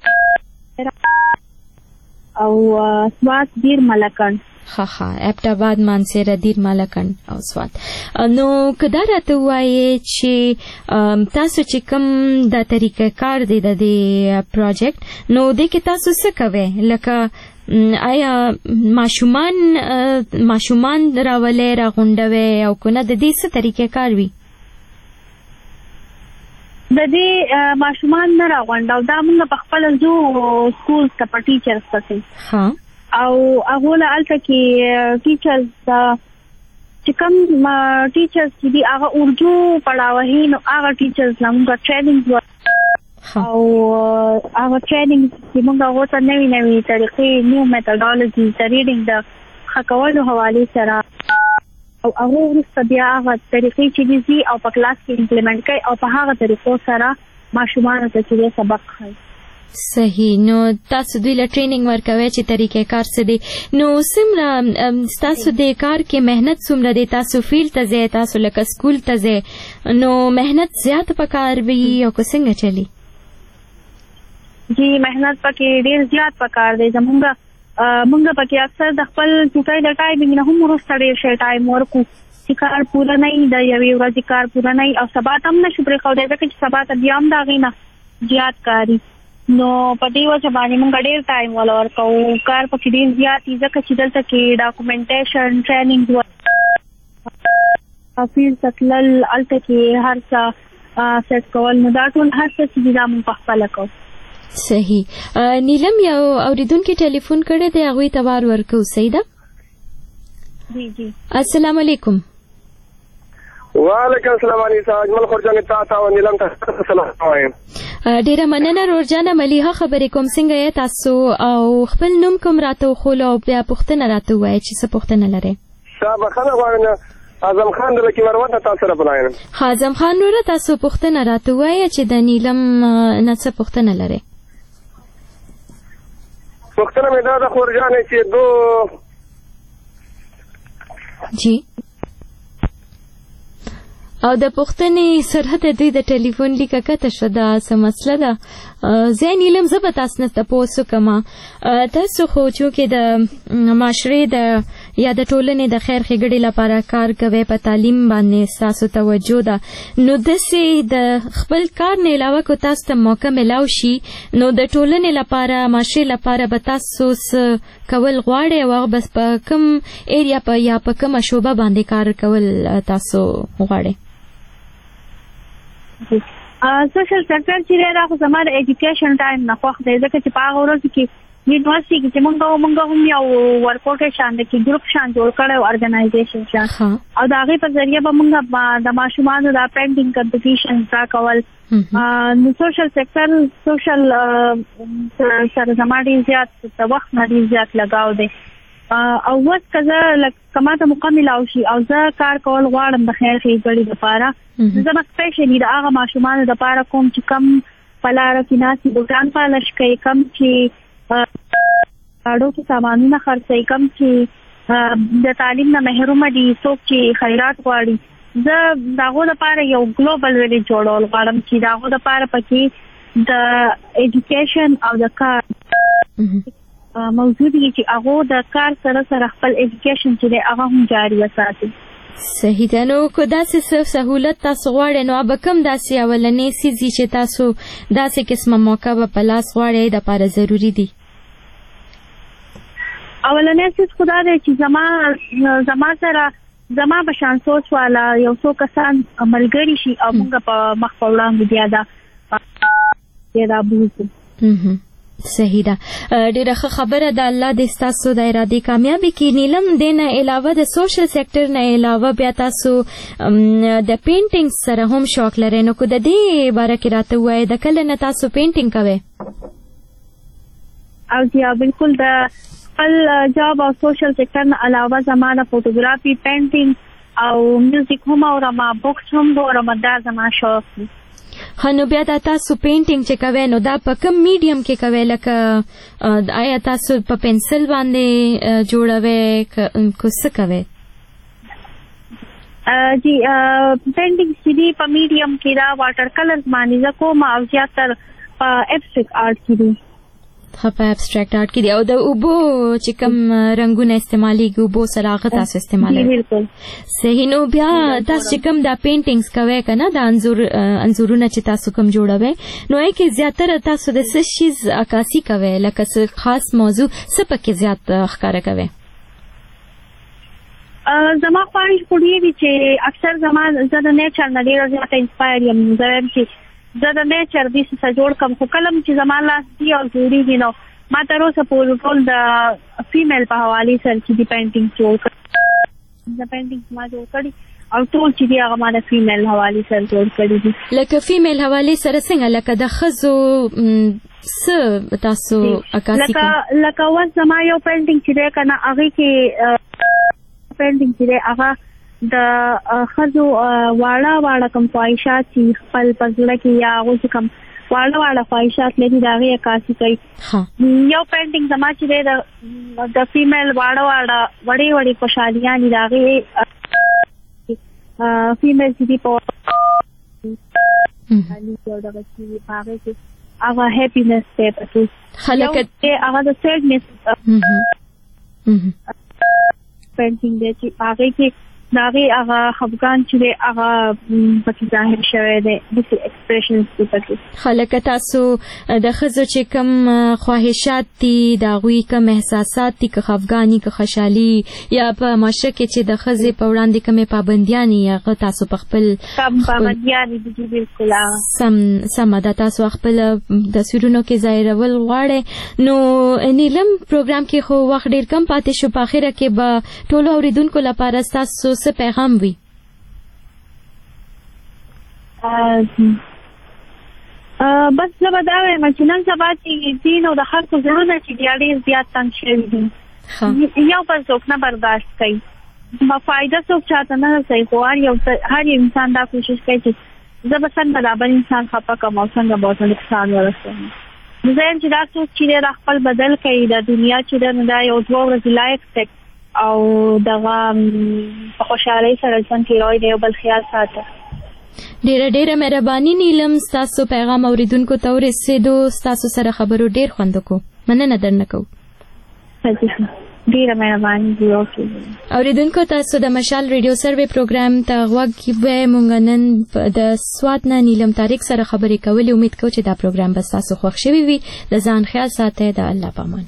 Speaker 7: او سوات، دیر، ملکند.
Speaker 24: ښه ښه، ابټاباد، مانسهره، دیر، ملکند او سوات. نو که دا راته ووایې چې تاسو چې کوم دا طریقه کار دی د دې پروجیکټ نو دې کې تاسو څه کوئ؟ لکه آیا ماشومان ماشومان راولئ، راغونډوئ او که نه د دې څه طریقه کار وي؟
Speaker 7: د دې ماشومان نه راغونډو، دا موږ په خپله ځو سکول ته په ټیچرز پسې او هغه له الته کې ټیچرز چې کوم ټیچرز چې دي هغه اردو پڑھاوي نو هغه ټیچرز موږ ټریننګ او هغه ټریننګ چې موږ هغه ته نوې نوې طریقې، نیو میتھډالوژي د ریډینګ د خکولو حواله سره او هغه وروسته بیا هغه طریقې چې دي او په کلاس کې امپلیمنٹ کوي او په هغه طریقو سره ماشومان ته چې سبق ښيي.
Speaker 24: صحیح. نو تاسو دوی له ټریننګ ورکوي چې طریقې کار څه دي. نو څومره تاسو د کار کې مهنت څومره دی؟ تاسو فیلډ ته ځئ، تاسو لکه سکول ته ځئ، نو مهنت زیات پکار وي او که څنګه چلی؟
Speaker 7: جی مهنت پکې ډېر زیات پکار دی. زمونږ مونږ پکې اکثر د خپل ټوټای د ټایمینګ نه هم وروسته ډېر شی ټایم ورکو چې کار پوره نه وي، د یوې ورځې کار پوره نه وي او سبا ته هم نشو پرېښودی ځکه چې سبا ته بیا هم د هغې نه زیات کاري. نو په دې وجه باندې موږ ډېر ټایم ولا ورکوو، کار پکې ډېر زیات دي ځکه چې دلته کې ډاکومنټیشن، ټریننګ، فیلډ ته تلل، هلته کې هر څه سیټ کول، نو دا ټول هر څه چې دي دا موږ پخپله کوو.
Speaker 24: صحیح. نیلم یو اوریدونکي ټلیفون کړی دی، هغوی ته وار ورکوو. صحیح ده؟
Speaker 7: جی جی.
Speaker 24: السلام علیکم.
Speaker 11: وعلیکم السلام علیکم. اجمل خورجان تا تا او نیلم ته سلام وایم.
Speaker 24: ډیره مننه رورجانه. ملیحه خبرې کوم، څنګه یې تاسو او خپل نوم کوم راته وښولو او بیا پوښتنه راته ووایئ چې څه پوښتنه لرئ؟
Speaker 11: ښه بخښنه غواړم، اعظم خان د لکي مروت نه تاسو سره بلایم.
Speaker 24: ښه اعظم خان وروره تاسو پوښتنه راته ووایئ چې د نیلم نه څه پوښتنه لرئ؟
Speaker 11: پوښتنه مې دا ده خورجانې چې دو
Speaker 24: جی او د پوښتنې سره د دوی د ټلیفون لیکه کته شوه، دا څه مسله ده؟ زه نیلم زه به تاسو نه تپوس وکړم. تاسو خو چونکې د معاشرې د یا د ټولنې د خیر ښېګړې لپاره کار کوئ، په تعلیم باندې ستاسو توجه ده، نو داسې د خپل کار نه علاوه که تاسو ته موقع میلاو شي نو د ټولنې لپاره، معاشرې لپاره به تاسو څه کول غواړئ او هغه بس په کوم ایریا په یا په کومه شعبه باندې کار کول تاسو غواړئ؟
Speaker 7: سوشل سیکټر چې دی دا خو زما د ایجوکیشن ټایم نه خوښ دی ځکه چې په هغه ورځو کې یونیورسيټي کې چې موږ موږ هم یو ورکوټ شان د کې ګروپ شان جوړ کړو ارګنایزیشن شان او دا غي په ذریعہ به موږ د ماشومانو د پینټینګ کمپټیشن تا کول نو سوشل سېکټر سوشل سره زماړي زیات د وخت نه زیات لگاو دي او وس کزه کماته مکمل او شي او زه کار کول غواړم د خیر خې غړي لپاره زه مخ سپیشلی د هغه ماشومانو لپاره کوم چې کم پلاره کې ناسي بوتان پالش کوي کم چې اړو کې سامانونه خرڅي کم چې د تعلیم نه محروم دي څوک چې خیرات غواړي زه داغه لپاره یو ګلوبل ویلي جوړول غواړم چې داغه لپاره پکې د ایجوکیشن او د کار موضوع دي چې هغه د کار سره سره خپل ایجوکیشن چې هغه هم جاری وساتي.
Speaker 24: صحیح ده. نو که داسې سهولت تاسو غواړئ نو به کوم داسې اولنې څیزې چې تاسو داسې قسمه موقع به په لاس غواړئ د لپاره ضروري دي؟
Speaker 7: اولنې څیز خو دا دی چې زما زما سره زما به شان سوچ والا یو څو کسان ملګري شي او موږ په مخ په وړاندې بیا دا بیا دا بوځو.
Speaker 24: صحیح ده. ډیره ښه خبره ده. الله دې ستاسو د ارادې کامیابي کړي. نیلم دې نه علاوه د سوشل سېکټر نه علاوه بیا تاسو د پینټینګ سره هم شوق لرئ نو که د دې باره کې راته ووایئ د کله نه تاسو پینټینګ کوئ؟
Speaker 7: او جی بالکل د خپل جاب او سوشل سېکټر نه علاوه زما د فوټوګرافي پینټینګ او میوزیک هم اورم بوکس هم ګورم دا زما شوق دی.
Speaker 24: نو بیا دا تاسو پینټینګ چې کوئ نو دا په کوم میډیم کې کوئ لکه آیا تاسو په پنسل باندې جوړوئ که څه کوئ؟
Speaker 7: جی پینټینګ چې دی په میډیم کې دا واټر کلر باندې زه کوم او زیاتر په ایبسټریکټ آرټ کې دی.
Speaker 24: ها په ایبسټریکټ آرټ کې دی او د اوبو چې کوم رنګونه استعمالیږي اوبو سره هغه تاسو استعمالوئ؟
Speaker 7: بالکل.
Speaker 24: صحیح. نو بیا تاسو چې کوم دا پینټینګز کوئ که نه دا انځور انځورونه چې تاسو کوم جوړوئ نو هغې کې زیاتره تاسو د څه شیز عکاسي کوئ لکه څه خاص موضوع څه پکې زیات ښکاره کوئ؟
Speaker 7: زما خواهش خو ډېر وي چې اکثر زما زه د نیچر نه ډېره زیاته انسپایر یم. زه وایم چې زه د نیچر دې څه جوړ کړم خو کله چې زما لاس دي او جوړېږي نو ما تر اوسه پورې ټول د فیمیل په حوالې سره چې د پینټینګ جوړ کړي د پینټینګ ما جوړ کړي او ټول چې دی هغه ما د فیمیل حوالې سره جوړ کړي دي.
Speaker 24: لکه فیمیل حوالې سره څنګه لکه د ښځو څه تاسو عکاسي کوئ؟
Speaker 7: لکه اوس زما یو پینټینګ چې دی که نه هغې کې پینټینګ چې دی هغه د ښځو واړه واړه کوم خواهشات چې خپل په زړه کې یا هغوی چې کوم واړه واړه خواهشات لري د هغې عکاسي کوي. یو پینټینګ زما چې دی د فیمیل واړه واړه وړې وړې خوشحالیانې د هغې فیمیل چې دي په دغه چې په هغې کې هغه هیپینس دی پکې هغه د سیډنس پینټینګ دی چې په هغې کې د هغې هغه خفګان چې دی هغه پکې ظاهر شوی دی داسې ایکسپریشنز دي پکې.
Speaker 24: ښه لکه تاسو د ښځو چې کوم خواهشات دي د هغوی کوم احساسات دي که خفګان دي که خوشحالي یا په معاشره کې چې د ښځې په وړاندې کومې پابندیانې هغه تاسو په خپل
Speaker 7: کم پابندیانې دي بالکل
Speaker 24: سم سمه ده تاسو خپل تصویرونو کې ظاهرول غواړئ. نو نیلم پروګرام کې خو وخت ډېر کم پاتې شو په اخره کې به ټولو اورېدونکو لپاره ستاسو څه پیغام وي؟
Speaker 7: بس زه به دا وایم چې نن سبا چې دین او د خلکو زړونه چې بیا ډېر زیات تنګ شوي دي یو بل څوک نه برداشت کوي فایده څوک چاته نه رسوي خو هر یو هر یو انسان دا کوشش کوي چې زه به څنګه دا بل انسان خفه کړم او څنګه به ورته نقصان ورسوم. نو زه یم چې دا څوک چې دی دا خپل بدل کوي د دنیا چې دی نو دا یو دوه ورځې لایق دی او دغه په خوشحالۍ سره ژوند تېروي د یو بل خیال ساته.
Speaker 24: ډیره ډیره مهرباني نیلم ستاسو پیغام اوریدونکو ته ورسېدو ستاسو سره خبرو ډیر خوند وکړو مننه درنه کوو.
Speaker 7: ډیره مهرباني دی.
Speaker 24: اوریدونکو تاسو د مشال ریډیو سروې پروګرام ته غوږ کیوئ مونږ نن د سوات نه نیلم طارق سره خبرې کولې. امید کوو چې دا پروګرام به ستاسو خوښ شوی وي. د ځان خیال ساتئ. د الله په امان.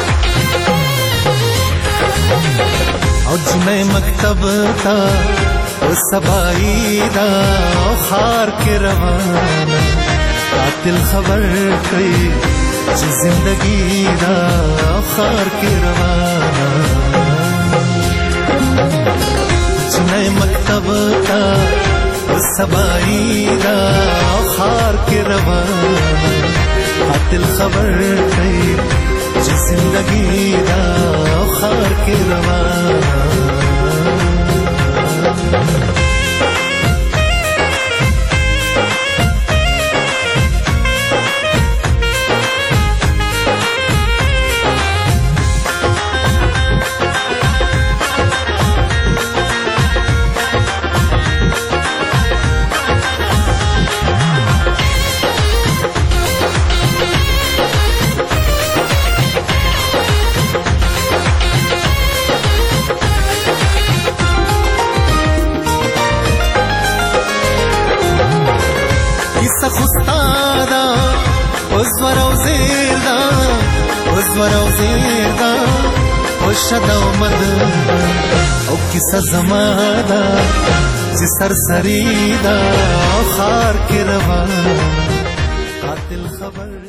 Speaker 23: आज मैं मकतब था او سبایی دا او خار کې روانه قاتل خبر کوي چې زندگی دا او خار کې روانه چنه مکتب تا او سبایی دا او خار کې روانه قاتل خبر کوي چې زندگی دا او خار کې روانه شد آمد او کیسه زمادا چې سرسری دا خار کې روان قاتل خبر